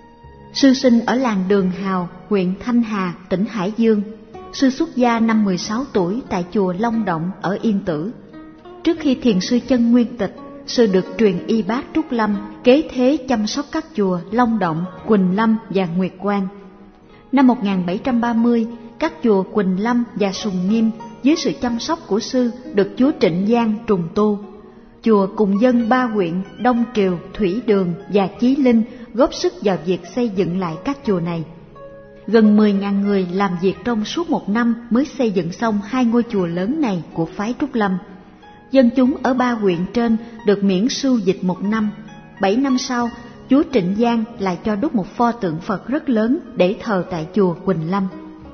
Sư sinh ở làng Đường Hào, huyện Thanh Hà, tỉnh Hải Dương. Sư xuất gia năm mười sáu tuổi tại chùa Long Động ở Yên Tử. Trước khi thiền sư chân nguyên tịch, sư được truyền y bát Trúc Lâm, kế thế chăm sóc các chùa Long Động, Quỳnh Lâm và Nguyệt Quang. Năm một nghìn bảy trăm ba mươi, các chùa Quỳnh Lâm và Sùng Nghiêm dưới sự chăm sóc của sư được chúa Trịnh Giang trùng tu. Chùa cùng dân ba huyện Đông Triều, Thủy Đường và Chí Linh góp sức vào việc xây dựng lại các chùa này. Gần mười nghìn người làm việc trong suốt một năm mới xây dựng xong hai ngôi chùa lớn này của phái Trúc Lâm. Dân chúng ở ba huyện trên được miễn sưu dịch một năm. Bảy năm sau, chúa Trịnh Giang lại cho đúc một pho tượng Phật rất lớn để thờ tại chùa Quỳnh Lâm.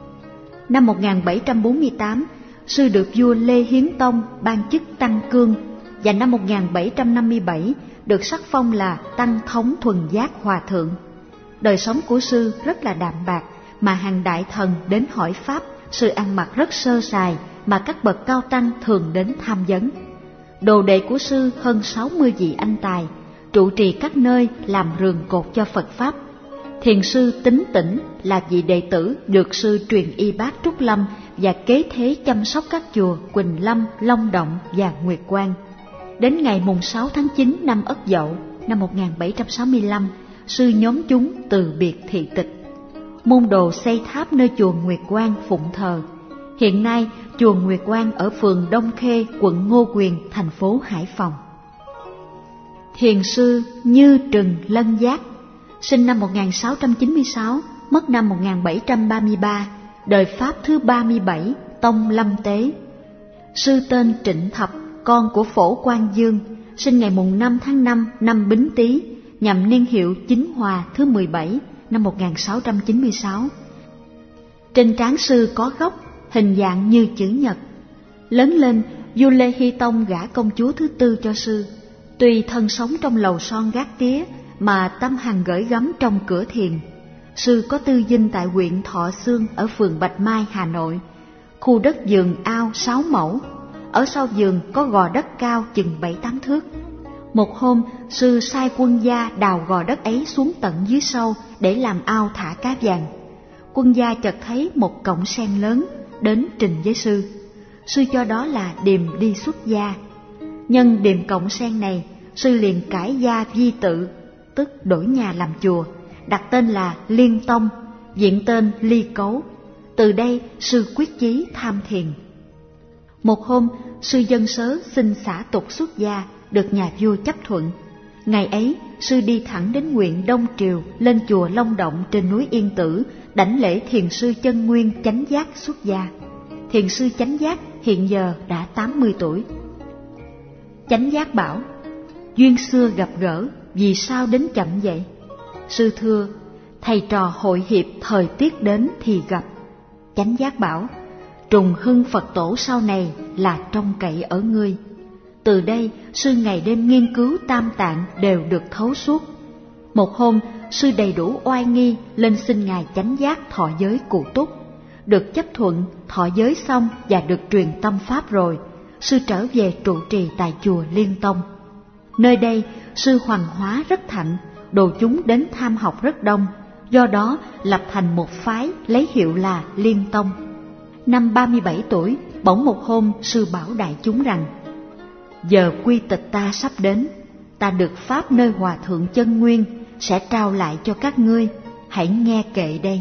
Năm một nghìn bảy trăm bốn mươi tám, sư được vua Lê Hiến Tông ban chức Tăng Cương, và năm một nghìn bảy trăm năm mươi bảy được sắc phong là Tăng Thống Thuần Giác Hòa Thượng. Đời sống của sư rất là đạm bạc, mà hàng đại thần đến hỏi pháp, sư ăn mặc rất sơ sài mà các bậc cao tăng thường đến tham vấn. Đồ đệ của sư hơn sáu mươi vị anh tài, trụ trì các nơi làm rường cột cho Phật Pháp. Thiền sư Tín Tĩnh là vị đệ tử được sư truyền y bát Trúc Lâm và kế thế chăm sóc các chùa Quỳnh Lâm, Long Động và Nguyệt Quang. Đến ngày mùng sáu tháng chín năm Ất Dậu năm một nghìn bảy trăm sáu mươi lăm, sư nhóm chúng từ biệt thị tịch. Môn đồ xây tháp nơi chùa Nguyệt Quang phụng thờ. Hiện nay, chùa Nguyệt Quang ở phường Đông Khê, quận Ngô Quyền, thành phố Hải Phòng. Thiền sư Như Trừng Lân Giác, sinh năm một nghìn sáu trăm chín mươi sáu, mất năm một nghìn bảy trăm ba mươi ba, đời Pháp thứ ba mươi bảy, tông Lâm Tế. Sư tên Trịnh Thập, con của Phổ Quang Dương, sinh ngày mùng năm tháng năm năm Bính Tý, nhằm niên hiệu Chính Hòa thứ mười bảy, năm một nghìn sáu trăm chín mươi sáu. Trên trán sư có gốc, hình dạng như chữ nhật. Lớn lên, vua Lê Hy Tông gả công chúa thứ tư cho sư. Tuy thân sống trong lầu son gác tía, mà tâm hằng gửi gắm trong cửa thiền. Sư có tư dinh tại huyện Thọ Xương ở phường Bạch Mai, Hà Nội. Khu đất vườn ao sáu mẫu. Ở sau vườn có gò đất cao chừng bảy tám thước. Một hôm, sư sai quân gia đào gò đất ấy xuống tận dưới sâu để làm ao thả cá vàng. Quân gia chợt thấy một cọng sen lớn, đến trình với sư. Sư cho đó là điềm đi xuất gia. Nhân điềm cọng sen này, sư liền cải gia vi tự, tức đổi nhà làm chùa, đặt tên là Liên Tông, viện tên Ly Cấu. Từ đây, sư quyết chí tham thiền. Một hôm, sư dân sớ xin xả tục xuất gia, được nhà vua chấp thuận. Ngày ấy, sư đi thẳng đến huyện Đông Triều, lên chùa Long Động trên núi Yên Tử, đảnh lễ thiền sư Chân Nguyên Chánh Giác xuất gia. Thiền sư Chánh Giác hiện giờ đã tám mươi tuổi. Chánh Giác bảo: duyên xưa gặp gỡ, vì sao đến chậm vậy? Sư thưa: thầy trò hội hiệp thời tiết đến thì gặp. Chánh Giác bảo: trùng hưng Phật tổ sau này là trông cậy ở ngươi. Từ đây sư ngày đêm nghiên cứu tam tạng đều được thấu suốt. Một hôm, sư đầy đủ oai nghi lên xin ngài Chánh Giác thọ giới cụ túc. Được chấp thuận, thọ giới xong và được truyền tâm pháp rồi, sư trở về trụ trì tại chùa Liên Tông. Nơi đây sư hoằng hóa rất thạnh, đồ chúng đến tham học rất đông, do đó lập thành một phái lấy hiệu là Liên Tông. Năm ba mươi bảy tuổi, bỗng một hôm sư bảo đại chúng rằng: giờ quy tịch ta sắp đến, ta được pháp nơi Hòa Thượng Chân Nguyên sẽ trao lại cho các ngươi, hãy nghe kệ đây.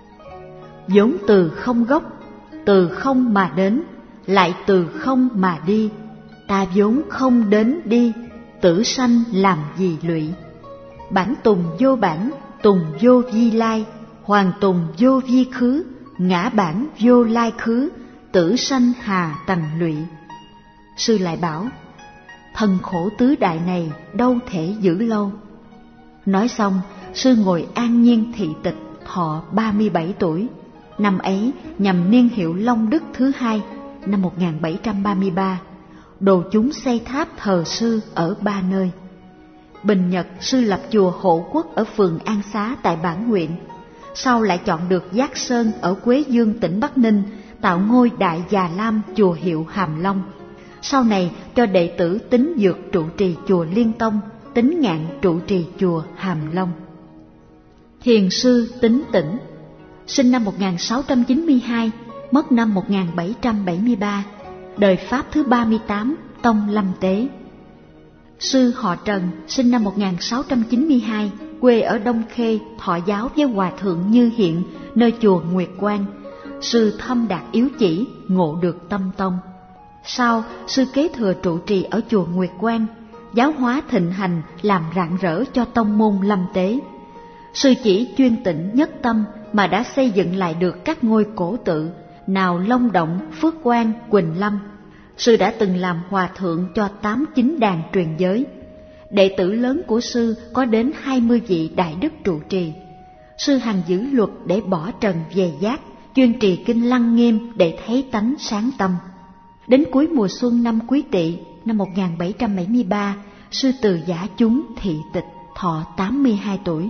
Vốn từ không gốc, từ không mà đến, lại từ không mà đi, ta vốn không đến đi, tử sanh làm gì lụy. Bản tùng vô bản, tùng vô vi lai, hoàn tùng vô vi khứ, ngã bản vô lai khứ, tử sanh hà tầng lụy. Sư lại bảo: thân khổ tứ đại này đâu thể giữ lâu. Nói xong, sư ngồi an nhiên thị tịch, thọ ba mươi bảy tuổi. Năm ấy nhằm niên hiệu Long Đức thứ hai, năm một nghìn bảy trăm ba mươi ba, đồ chúng xây tháp thờ sư ở ba nơi. Bình Nhật, sư lập chùa Hộ Quốc ở phường An Xá tại Bản huyện. Sau lại chọn được Giác Sơn ở Quế Dương tỉnh Bắc Ninh, tạo ngôi Đại Già Lam chùa hiệu Hàm Long. Sau này cho đệ tử Tín Dược trụ trì chùa Liên Tông, Tín Ngạn trụ trì chùa Hàm Long. Thiền sư Tín Tĩnh, sinh năm một nghìn sáu trăm chín mươi hai, mất năm một nghìn bảy trăm bảy mươi ba, đời Pháp thứ ba mươi tám, tông Lâm Tế. Sư họ Trần, sinh năm một nghìn sáu trăm chín mươi hai, quê ở Đông Khê, thọ giáo với Hòa Thượng Như Hiện, nơi chùa Nguyệt Quang. Sư thâm đạt yếu chỉ, ngộ được tâm tông. Sau, sư kế thừa trụ trì ở chùa Nguyệt Quang, giáo hóa thịnh hành, làm rạng rỡ cho tông môn Lâm Tế. Sư chỉ chuyên tịnh nhất tâm mà đã xây dựng lại được các ngôi cổ tự, nào Long Động, Phước Quang, Quỳnh Lâm. Sư đã từng làm hòa thượng cho tám chín đàn truyền giới. Đệ tử lớn của sư có đến hai mươi vị đại đức trụ trì. Sư hằng giữ luật để bỏ trần về giác, chuyên trì kinh Lăng Nghiêm để thấy tánh sáng tâm. Đến cuối mùa xuân năm Quý Tỵ, năm một nghìn bảy trăm bảy mươi ba, sư từ giả chúng thị tịch, thọ tám mươi hai tuổi.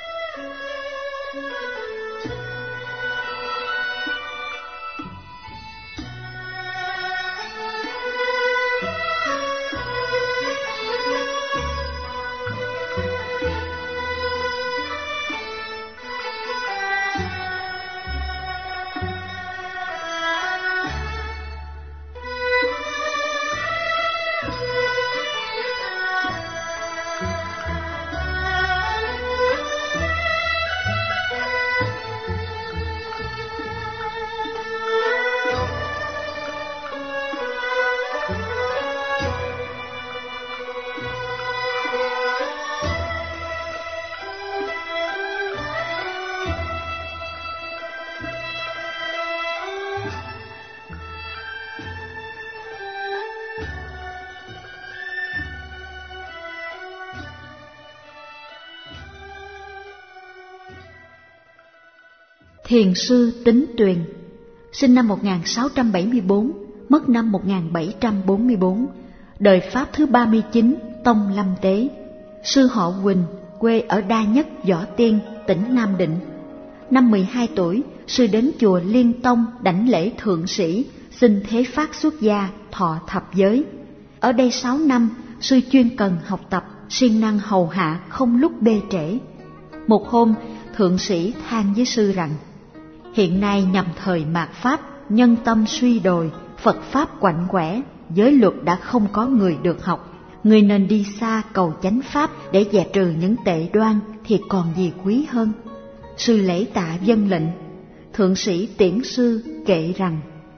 Thiền sư Tín Tuyền, sinh năm một nghìn sáu trăm bảy mươi bốn, mất năm một nghìn bảy trăm bốn mươi bốn, đời Pháp thứ ba mươi chín, tông Lâm Tế. Sư họ Quỳnh, quê ở Đa Nhất, Võ Tiên, tỉnh Nam Định. Năm mười hai tuổi, sư đến chùa Liên Tông đảnh lễ thượng sĩ, xin thế phát xuất gia, thọ thập giới. Ở đây sáu năm, sư chuyên cần học tập, siêng năng hầu hạ, không lúc bê trễ. Một hôm, thượng sĩ than với sư rằng: hiện nay nhằm thời mạt Pháp, nhân tâm suy đồi, Phật Pháp quạnh quẻ, giới luật đã không có người được học. Người nên đi xa cầu chánh Pháp để dè trừ những tệ đoan thì còn gì quý hơn. Sư lễ tạ vâng lệnh. Thượng sĩ tiễn sư kệ rằng: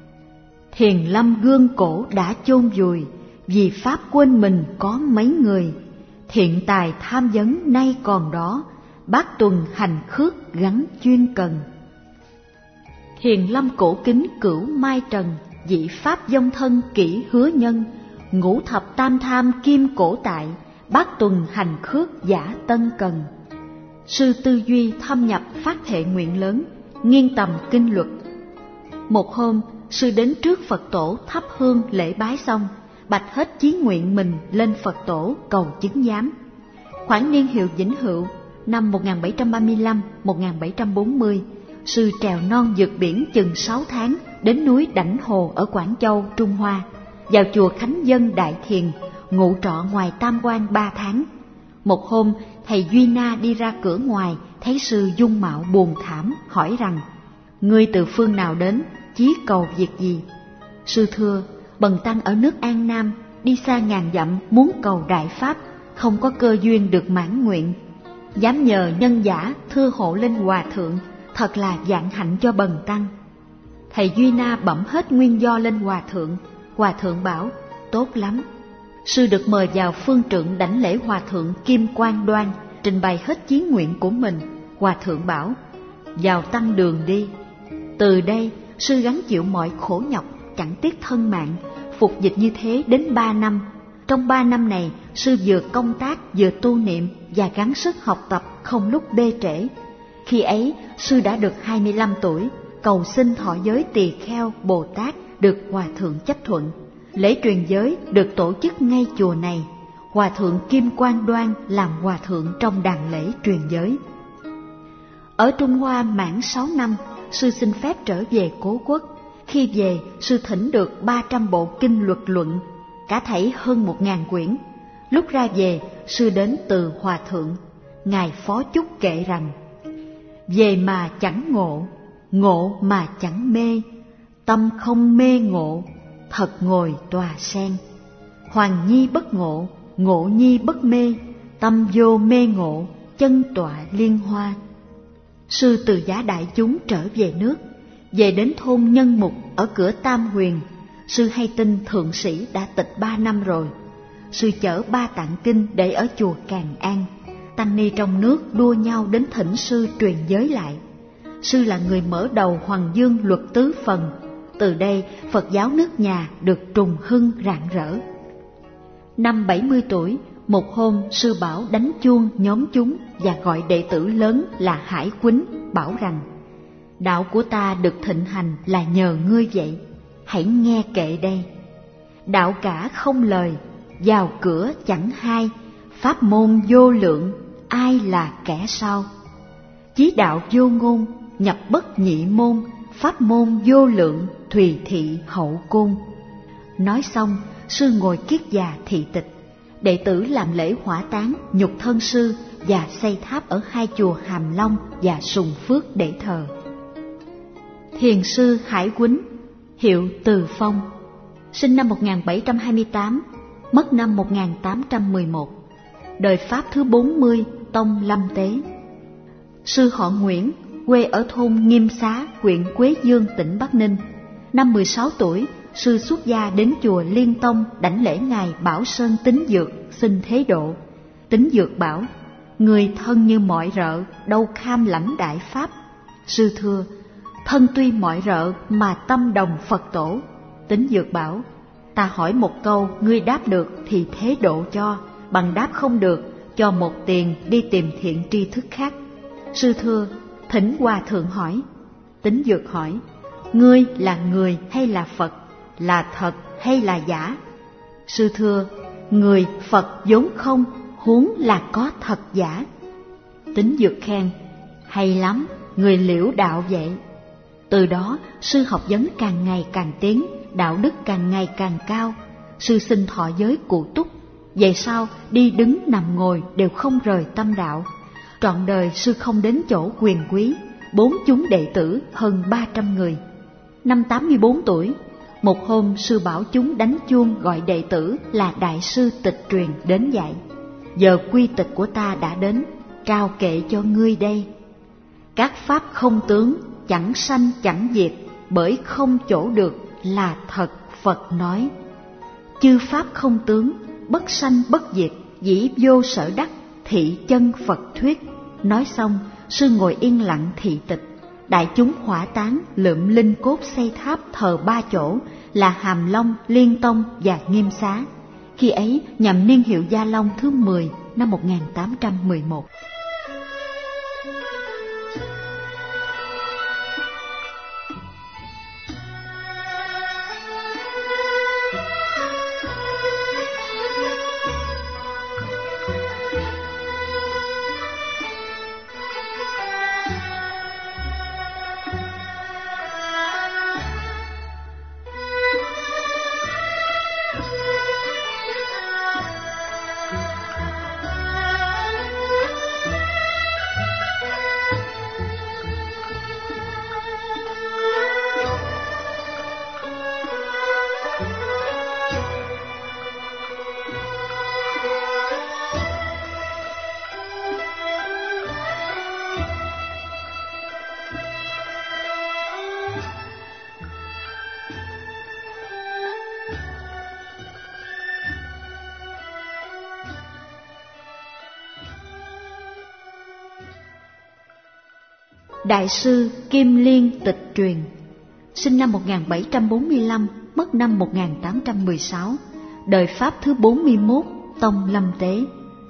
thiền lâm gương cổ đã chôn vùi, vì Pháp quên mình có mấy người. Thiện tài tham vấn nay còn đó, bát tuần hành khước gắn chuyên cần. Thiền lâm cổ kính cửu mai trần, dị Pháp dông thân kỹ hứa nhân. ngũ thập tam tham kim cổ tại, bát tuần hành khước giả tân cần. Sư tư duy thâm nhập phát thệ nguyện lớn, nghiên tầm kinh luật. Một hôm, sư đến trước Phật tổ thắp hương lễ bái xong, bạch hết chí nguyện mình lên Phật tổ cầu chứng giám. Khoảng niên hiệu Vĩnh Hữu, năm một nghìn bảy trăm ba mươi lăm đến một nghìn bảy trăm bốn mươi, sư trèo non vượt biển chừng sáu tháng đến núi Đảnh Hồ ở Quảng Châu, Trung Hoa, vào chùa Khánh Dân Đại Thiền, ngụ trọ ngoài Tam Quan ba tháng. Một hôm, thầy Duy Na đi ra cửa ngoài, thấy sư dung mạo buồn thảm, hỏi rằng: "Ngươi từ phương nào đến, chí cầu việc gì?" Sư thưa: "Bần tăng ở nước An Nam, đi xa ngàn dặm muốn cầu đại pháp, không có cơ duyên được mãn nguyện. Dám nhờ nhân giả thưa hộ lên hòa thượng, thật là vạn hạnh cho bần tăng." Thầy Duy Na bẩm hết nguyên do lên hòa thượng. Hòa thượng bảo: "Tốt lắm." Sư được mời vào phương trượng đảnh lễ hòa thượng Kim Quang Đoan, trình bày hết chí nguyện của mình. Hòa thượng bảo: "Vào tăng đường đi." Từ đây, sư gắng chịu mọi khổ nhọc, chẳng tiếc thân mạng, phục dịch như thế đến ba năm. Trong ba năm này, sư vừa công tác vừa tu niệm và gắng sức học tập không lúc bê trễ. Khi ấy, sư đã được hai mươi lăm tuổi, cầu xin thọ giới tỳ kheo Bồ Tát được hòa thượng chấp thuận. Lễ truyền giới được tổ chức ngay chùa này. Hòa thượng Kim Quang Đoan làm hòa thượng trong đàn lễ truyền giới. Ở Trung Hoa mãn sáu năm, sư xin phép trở về cố quốc. Khi về, sư thỉnh được ba trăm bộ kinh luật luận, cả thảy hơn một ngàn quyển. Lúc ra về, sư đến từ hòa thượng. Ngài phó chúc kệ rằng: "Về mà chẳng ngộ, ngộ mà chẳng mê, tâm không mê ngộ, thật ngồi tòa sen. Hoàng nhi bất ngộ, ngộ nhi bất mê, tâm vô mê ngộ, chân tọa liên hoa." Sư từ giả đại chúng trở về nước, về đến thôn Nhân Mục ở cửa Tam Huyền. Sư hay tin thượng sĩ đã tịch ba năm rồi. Sư chở ba tạng kinh để ở chùa Càng An. Tăng ni trong nước đua nhau đến thỉnh sư truyền giới lại. Sư là người mở đầu Hoằng Dương luật tứ phần. Từ đây, Phật giáo nước nhà được trùng hưng rạng rỡ. Năm bảy mươi tuổi, một hôm sư bảo đánh chuông nhóm chúng và gọi đệ tử lớn là Hải Quýnh, bảo rằng: "Đạo của ta được thịnh hành là nhờ ngươi vậy, hãy nghe kệ đây. Đạo cả không lời, vào cửa chẳng hai, pháp môn vô lượng, ai là kẻ sau. Chí đạo vô ngôn, nhập bất nhị môn, pháp môn vô lượng, thùy thị hậu côn." Nói xong, sư ngồi kiết già thị tịch. Đệ tử làm lễ hỏa táng nhục thân sư và xây tháp ở hai chùa Hàm Long và Sùng Phước để thờ. Thiền sư Hải Quýnh, hiệu Từ Phong, sinh năm một nghìn bảy trăm hai mươi tám, mất năm một nghìn tám trăm mười một, đời Pháp thứ bốn mươi, tông Lâm Tế. Sư họ Nguyễn, quê ở thôn Nghiêm Xá, huyện Quế Dương, tỉnh Bắc Ninh. Năm mười sáu tuổi, sư xuất gia đến chùa Liên Tông đảnh lễ ngài Bảo Sơn Tính Dược xin thế độ. Tính Dược bảo: "Người thân như mọi rợ, đâu kham lãnh đại pháp." Sư thưa: "Thân tuy mọi rợ mà tâm đồng Phật tổ." Tính Dược bảo: "Ta hỏi một câu, ngươi đáp được thì thế độ cho, bằng đáp không được, cho một tiền đi tìm thiện tri thức khác." Sư thưa: "Thỉnh hòa thượng hỏi." Tính Dược hỏi: "Ngươi là người hay là Phật, là thật hay là giả?" Sư thưa: "Người Phật vốn không, huống là có thật giả." Tính Dược khen: "Hay lắm, người liễu đạo vậy." Từ đó, sư học vấn càng ngày càng tiến, đạo đức càng ngày càng cao. Sư xin thọ giới cụ túc, về sau đi đứng nằm ngồi đều không rời tâm đạo. Trọn đời sư không đến chỗ quyền quý, bốn chúng đệ tử hơn ba trăm người. Năm tám mươi bốn tuổi, một hôm sư bảo chúng đánh chuông gọi đệ tử là đại sư Tịch Truyền đến dạy: "Giờ quy tịch của ta đã đến, trao kệ cho ngươi đây. Các pháp không tướng, chẳng sanh chẳng diệt, bởi không chỗ được là thật Phật nói. Chư pháp không tướng, bất sanh bất diệt, dĩ vô sở đắc, thị chân Phật thuyết." Nói xong, sư ngồi yên lặng thị tịch. Đại chúng hỏa táng lượm linh cốt xây tháp thờ ba chỗ là Hàm Long, Liên Tông và Nghiêm Xá. khi ấy nhằm niên hiệu Gia Long thứ mười năm một nghìn tám trăm mười một. Đại sư Kim Liên Tịch Truyền, sinh năm một nghìn bảy trăm bốn mươi lăm, mất năm một nghìn tám trăm mười sáu, đời Pháp thứ bốn mươi mốt, tông Lâm Tế.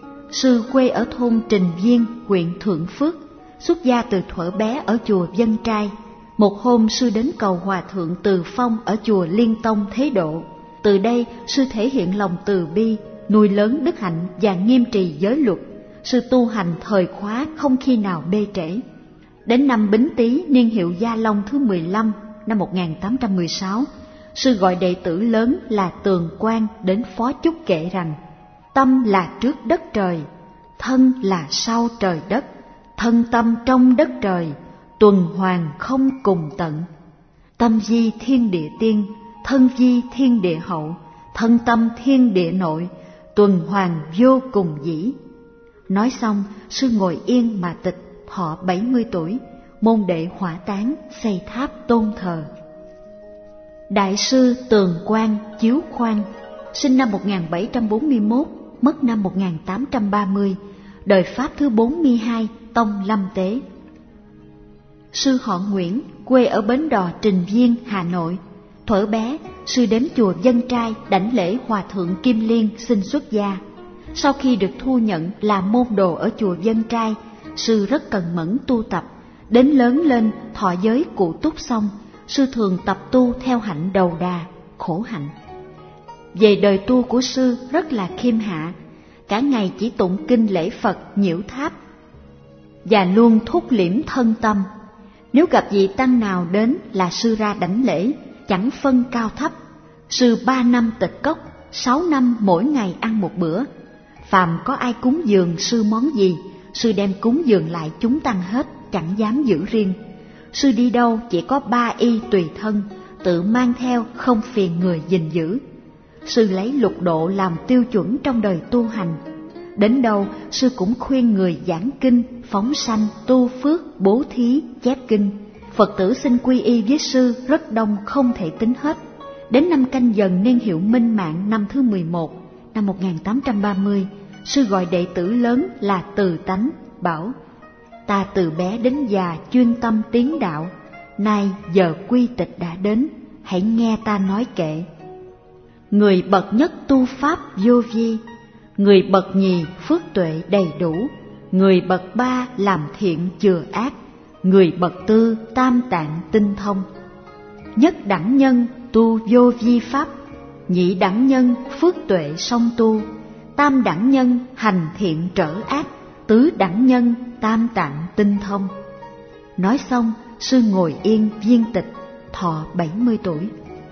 Sư quê ở thôn Trình Viên, huyện Thượng Phước, xuất gia từ thuở bé ở chùa Vân Trai. Một hôm sư đến cầu Hòa Thượng Từ Phong ở chùa Liên Tông Thế Độ. Từ đây sư thể hiện lòng từ bi, nuôi lớn đức hạnh và nghiêm trì giới luật. Sư tu hành thời khóa không khi nào bê trễ. Đến năm Bính Tý niên hiệu Gia Long thứ mười lăm năm một nghìn tám trăm mười sáu, sư gọi đệ tử lớn là Tường Quang đến phó chúc kệ rằng: tâm là trước đất trời, thân là sau trời đất, thân tâm trong đất trời, tuần hoàn không cùng tận. Tâm di thiên địa tiên, thân di thiên địa hậu, thân tâm thiên địa nội, tuần hoàn vô cùng dĩ. Nói xong, sư ngồi yên mà tịch, thọ bảy mươi tuổi, môn đệ hỏa táng, xây tháp tôn thờ. Đại sư Tường Quang Chiếu Khoan, sinh năm một nghìn bảy trăm bốn mươi mốt, mất năm một nghìn tám trăm ba mươi, đời Pháp thứ bốn mươi hai, tông Lâm Tế. Sư họ Nguyễn, quê ở Bến Đò Trình Viên, Hà Nội. Thuở bé, sư đến chùa Vân Trai đảnh lễ Hòa Thượng Kim Liên xin xuất gia. Sau khi được thu nhận là môn đồ ở chùa Vân Trai, sư rất cần mẫn tu tập. Đến lớn lên thọ giới cụ túc xong, sư thường tập tu theo hạnh đầu đà, khổ hạnh. Về đời tu của sư rất là khiêm hạ, cả ngày chỉ tụng kinh lễ Phật nhiễu tháp và luôn thúc liễm thân tâm. Nếu gặp vị tăng nào đến là sư ra đảnh lễ, chẳng phân cao thấp. Sư ba năm tịch cốc, sáu năm mỗi ngày ăn một bữa. Phàm có ai cúng dường sư món gì, sư đem cúng dường lại chúng tăng hết, chẳng dám giữ riêng. Sư đi đâu chỉ có ba y tùy thân, tự mang theo không phiền người gìn giữ. Sư lấy lục độ làm tiêu chuẩn trong đời tu hành. Đến đâu sư cũng khuyên người giảng kinh, phóng sanh, tu phước, bố thí, chép kinh. Phật tử xin quy y với sư rất đông không thể tính hết. Đến năm Canh Dần niên hiệu Minh Mạng năm thứ mười một, năm một nghìn tám trăm ba mươi, sư gọi đệ tử lớn là Từ Tánh, bảo: ta từ bé đến già chuyên tâm tiến đạo, nay giờ quy tịch đã đến, hãy nghe ta nói kệ. Người bậc nhất tu pháp vô vi, người bậc nhì phước tuệ đầy đủ, người bậc ba làm thiện chừa ác, người bậc tư tam tạng tinh thông. Nhất đẳng nhân tu vô vi pháp, nhị đẳng nhân phước tuệ song tu, tam đẳng nhân hành thiện trở ác, tứ đẳng nhân tam tạng tinh thông. Nói xong, sư ngồi yên viên tịch, thọ bảy mươi tuổi.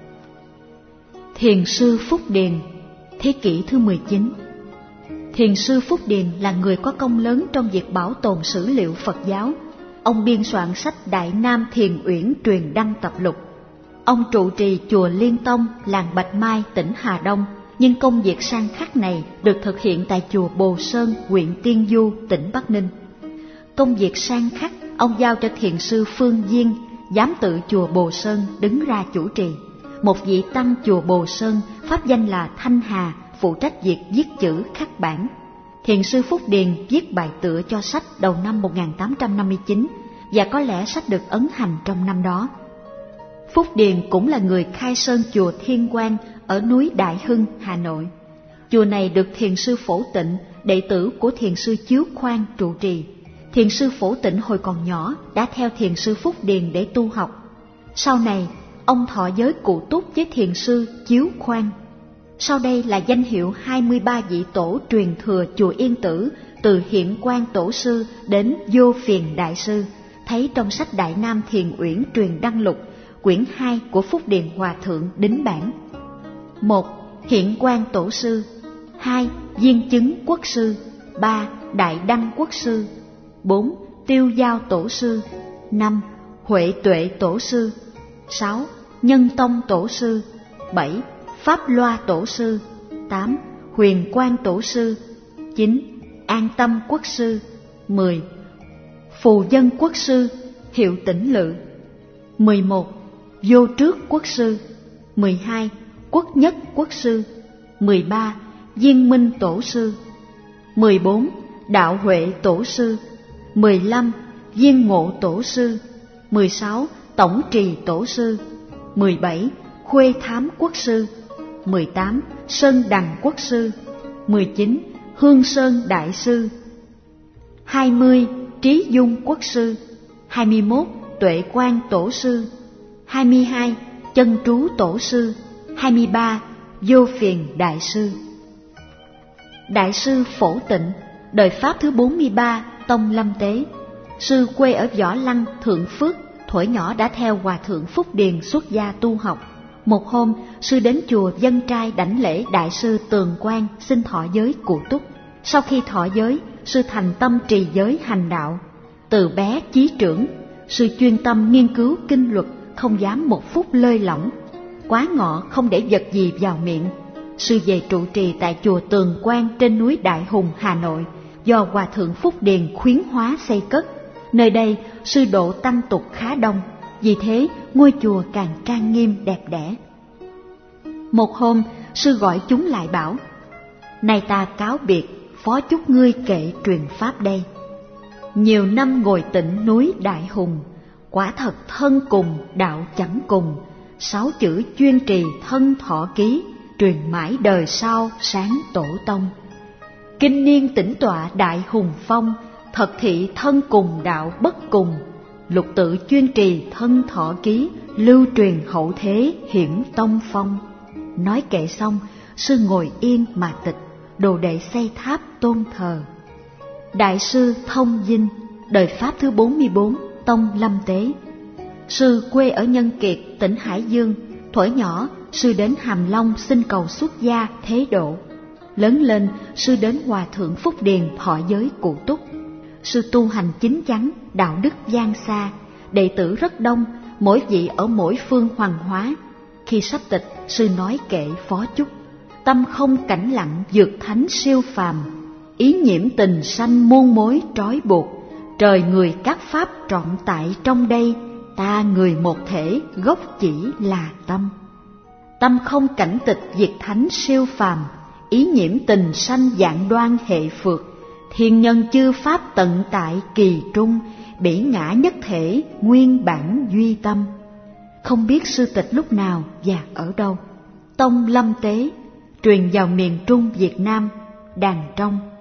Thiền sư Phúc Điền, thế kỷ thứ mười chín. Thiền sư Phúc Điền là người có công lớn trong việc bảo tồn sử liệu Phật giáo. Ông biên soạn sách Đại Nam Thiền Uyển Truyền Đăng Tập Lục. Ông trụ trì chùa Liên Tông, làng Bạch Mai, tỉnh Hà Đông, nhưng công việc sang khắc này được thực hiện tại chùa Bồ Sơn, huyện Tiên Du, tỉnh Bắc Ninh. Công việc sang khắc ông giao cho thiền sư Phương Duyên, giám tự chùa Bồ Sơn, đứng ra chủ trì. Một vị tăng chùa Bồ Sơn, pháp danh là Thanh Hà, phụ trách việc viết chữ khắc bản. Thiền sư Phúc Điền viết bài tựa cho sách đầu năm một nghìn tám trăm năm mươi chín, và có lẽ sách được ấn hành trong năm đó. Phúc Điền cũng là người khai sơn chùa Thiên Quang ở núi Đại Hưng, Hà Nội. Chùa này được thiền sư Phổ Tịnh, đệ tử của thiền sư Chiếu Khoan trụ trì. Thiền sư Phổ Tịnh hồi còn nhỏ đã theo thiền sư Phúc Điền để tu học. Sau này, ông thọ giới cụ túc với thiền sư Chiếu Khoan. Sau đây là danh hiệu hai mươi ba vị tổ truyền thừa chùa Yên Tử từ Hiện Quang Tổ sư đến Vô Phiền Đại sư, thấy trong sách Đại Nam Thiền Uyển Truyền Đăng Lục, quyển hai của Phúc Điền Hòa Thượng đính bản. một. Hiện Quang Tổ sư. Hai. Viên Chứng Quốc sư. Ba. Đại Đăng Quốc sư. Bốn. Tiêu Giao Tổ sư. Năm. Huệ Tuệ Tổ sư. Sáu. Nhân Tông Tổ sư. Bảy. Pháp Loa Tổ sư. Tám. Huyền Quang Tổ sư. Chín. An Tâm Quốc sư. Mười. Phù Dân Quốc sư, hiệu Tĩnh Lự. Mười một. Vô Trước Quốc sư. Mười hai. Quốc Nhất Quốc sư. Mười ba. Viên Minh Tổ sư. Mười bốn. Đạo Huệ Tổ sư. Mười lăm. Viên Ngộ Tổ sư. Mười sáu. Tổng Trì Tổ sư. Mười bảy. Khuê Thám Quốc sư. Mười tám. Sơn Đằng Quốc sư. Mười chín. Hương Sơn Đại sư. Hai mươi. Trí Dung Quốc sư. Hai mươi mốt. Tuệ Quang Tổ sư. Hai mươi hai. Chân Trú Tổ sư. Hai mươi ba. Vô Phiền Đại sư. Đại sư Phổ Tịnh, đời Pháp thứ bốn mươi ba, tông Lâm Tế. Sư quê ở Võ Lăng, Thượng Phước, thuở nhỏ đã theo Hòa Thượng Phúc Điền xuất gia tu học. Một hôm, sư đến chùa dân trai đảnh lễ Đại sư Tường Quang xin thọ giới cụ túc. Sau khi thọ giới, sư thành tâm trì giới hành đạo. Từ bé chí trưởng, sư chuyên tâm nghiên cứu kinh luật, không dám một phút lơi lỏng. Quá ngọ không để vật gì vào miệng. Sư về trụ trì tại chùa Tường Quang trên núi Đại Hùng, Hà Nội, do Hòa Thượng Phúc Điền khuyến hóa xây cất. Nơi đây, sư độ tăng tục khá đông, vì thế ngôi chùa càng trang nghiêm đẹp đẽ. Một hôm, sư gọi chúng lại bảo: "Nay ta cáo biệt, phó chúc ngươi kệ truyền pháp đây. Nhiều năm ngồi tịnh núi Đại Hùng, quả thật thân cùng đạo chẳng cùng. Sáu chữ chuyên trì thân thọ ký, truyền mãi đời sau sáng tổ tông. Kinh niên tĩnh tọa Đại Hùng phong, thật thị thân cùng đạo bất cùng. Lục tự chuyên trì thân thọ ký, lưu truyền hậu thế hiển tông phong." Nói kệ xong, sư ngồi yên mà tịch, đồ đệ xây tháp tôn thờ. Đại sư Thông Dinh, đời Pháp thứ bốn mươi bốn, tông Lâm Tế. Sư quê ở Nhân Kiệt, tỉnh Hải Dương. Thuở nhỏ, sư đến Hàm Long xin cầu xuất gia thế độ. Lớn lên, sư đến Hòa Thượng Phúc Điền thọ giới cụ túc. Sư tu hành chín chắn, đạo đức gian xa, đệ tử rất đông, mỗi vị ở mỗi phương hoàng hóa. Khi sắp tịch, sư nói kệ phó chúc: "Tâm không cảnh lặng dược thánh siêu phàm, ý nhiễm tình sanh muôn mối trói buộc. Trời người các pháp trọn tại trong đây, ta người một thể gốc chỉ là tâm. Tâm không cảnh tịch diệt thánh siêu phàm, ý nhiễm tình sanh dạng đoan hệ phược. Thiên nhân chư pháp tận tại kỳ trung, bỉ ngã nhất thể nguyên bản duy tâm." Không biết sư tịch lúc nào và ở đâu. Tông Lâm Tế, truyền vào miền Trung Việt Nam, Đàn Trong.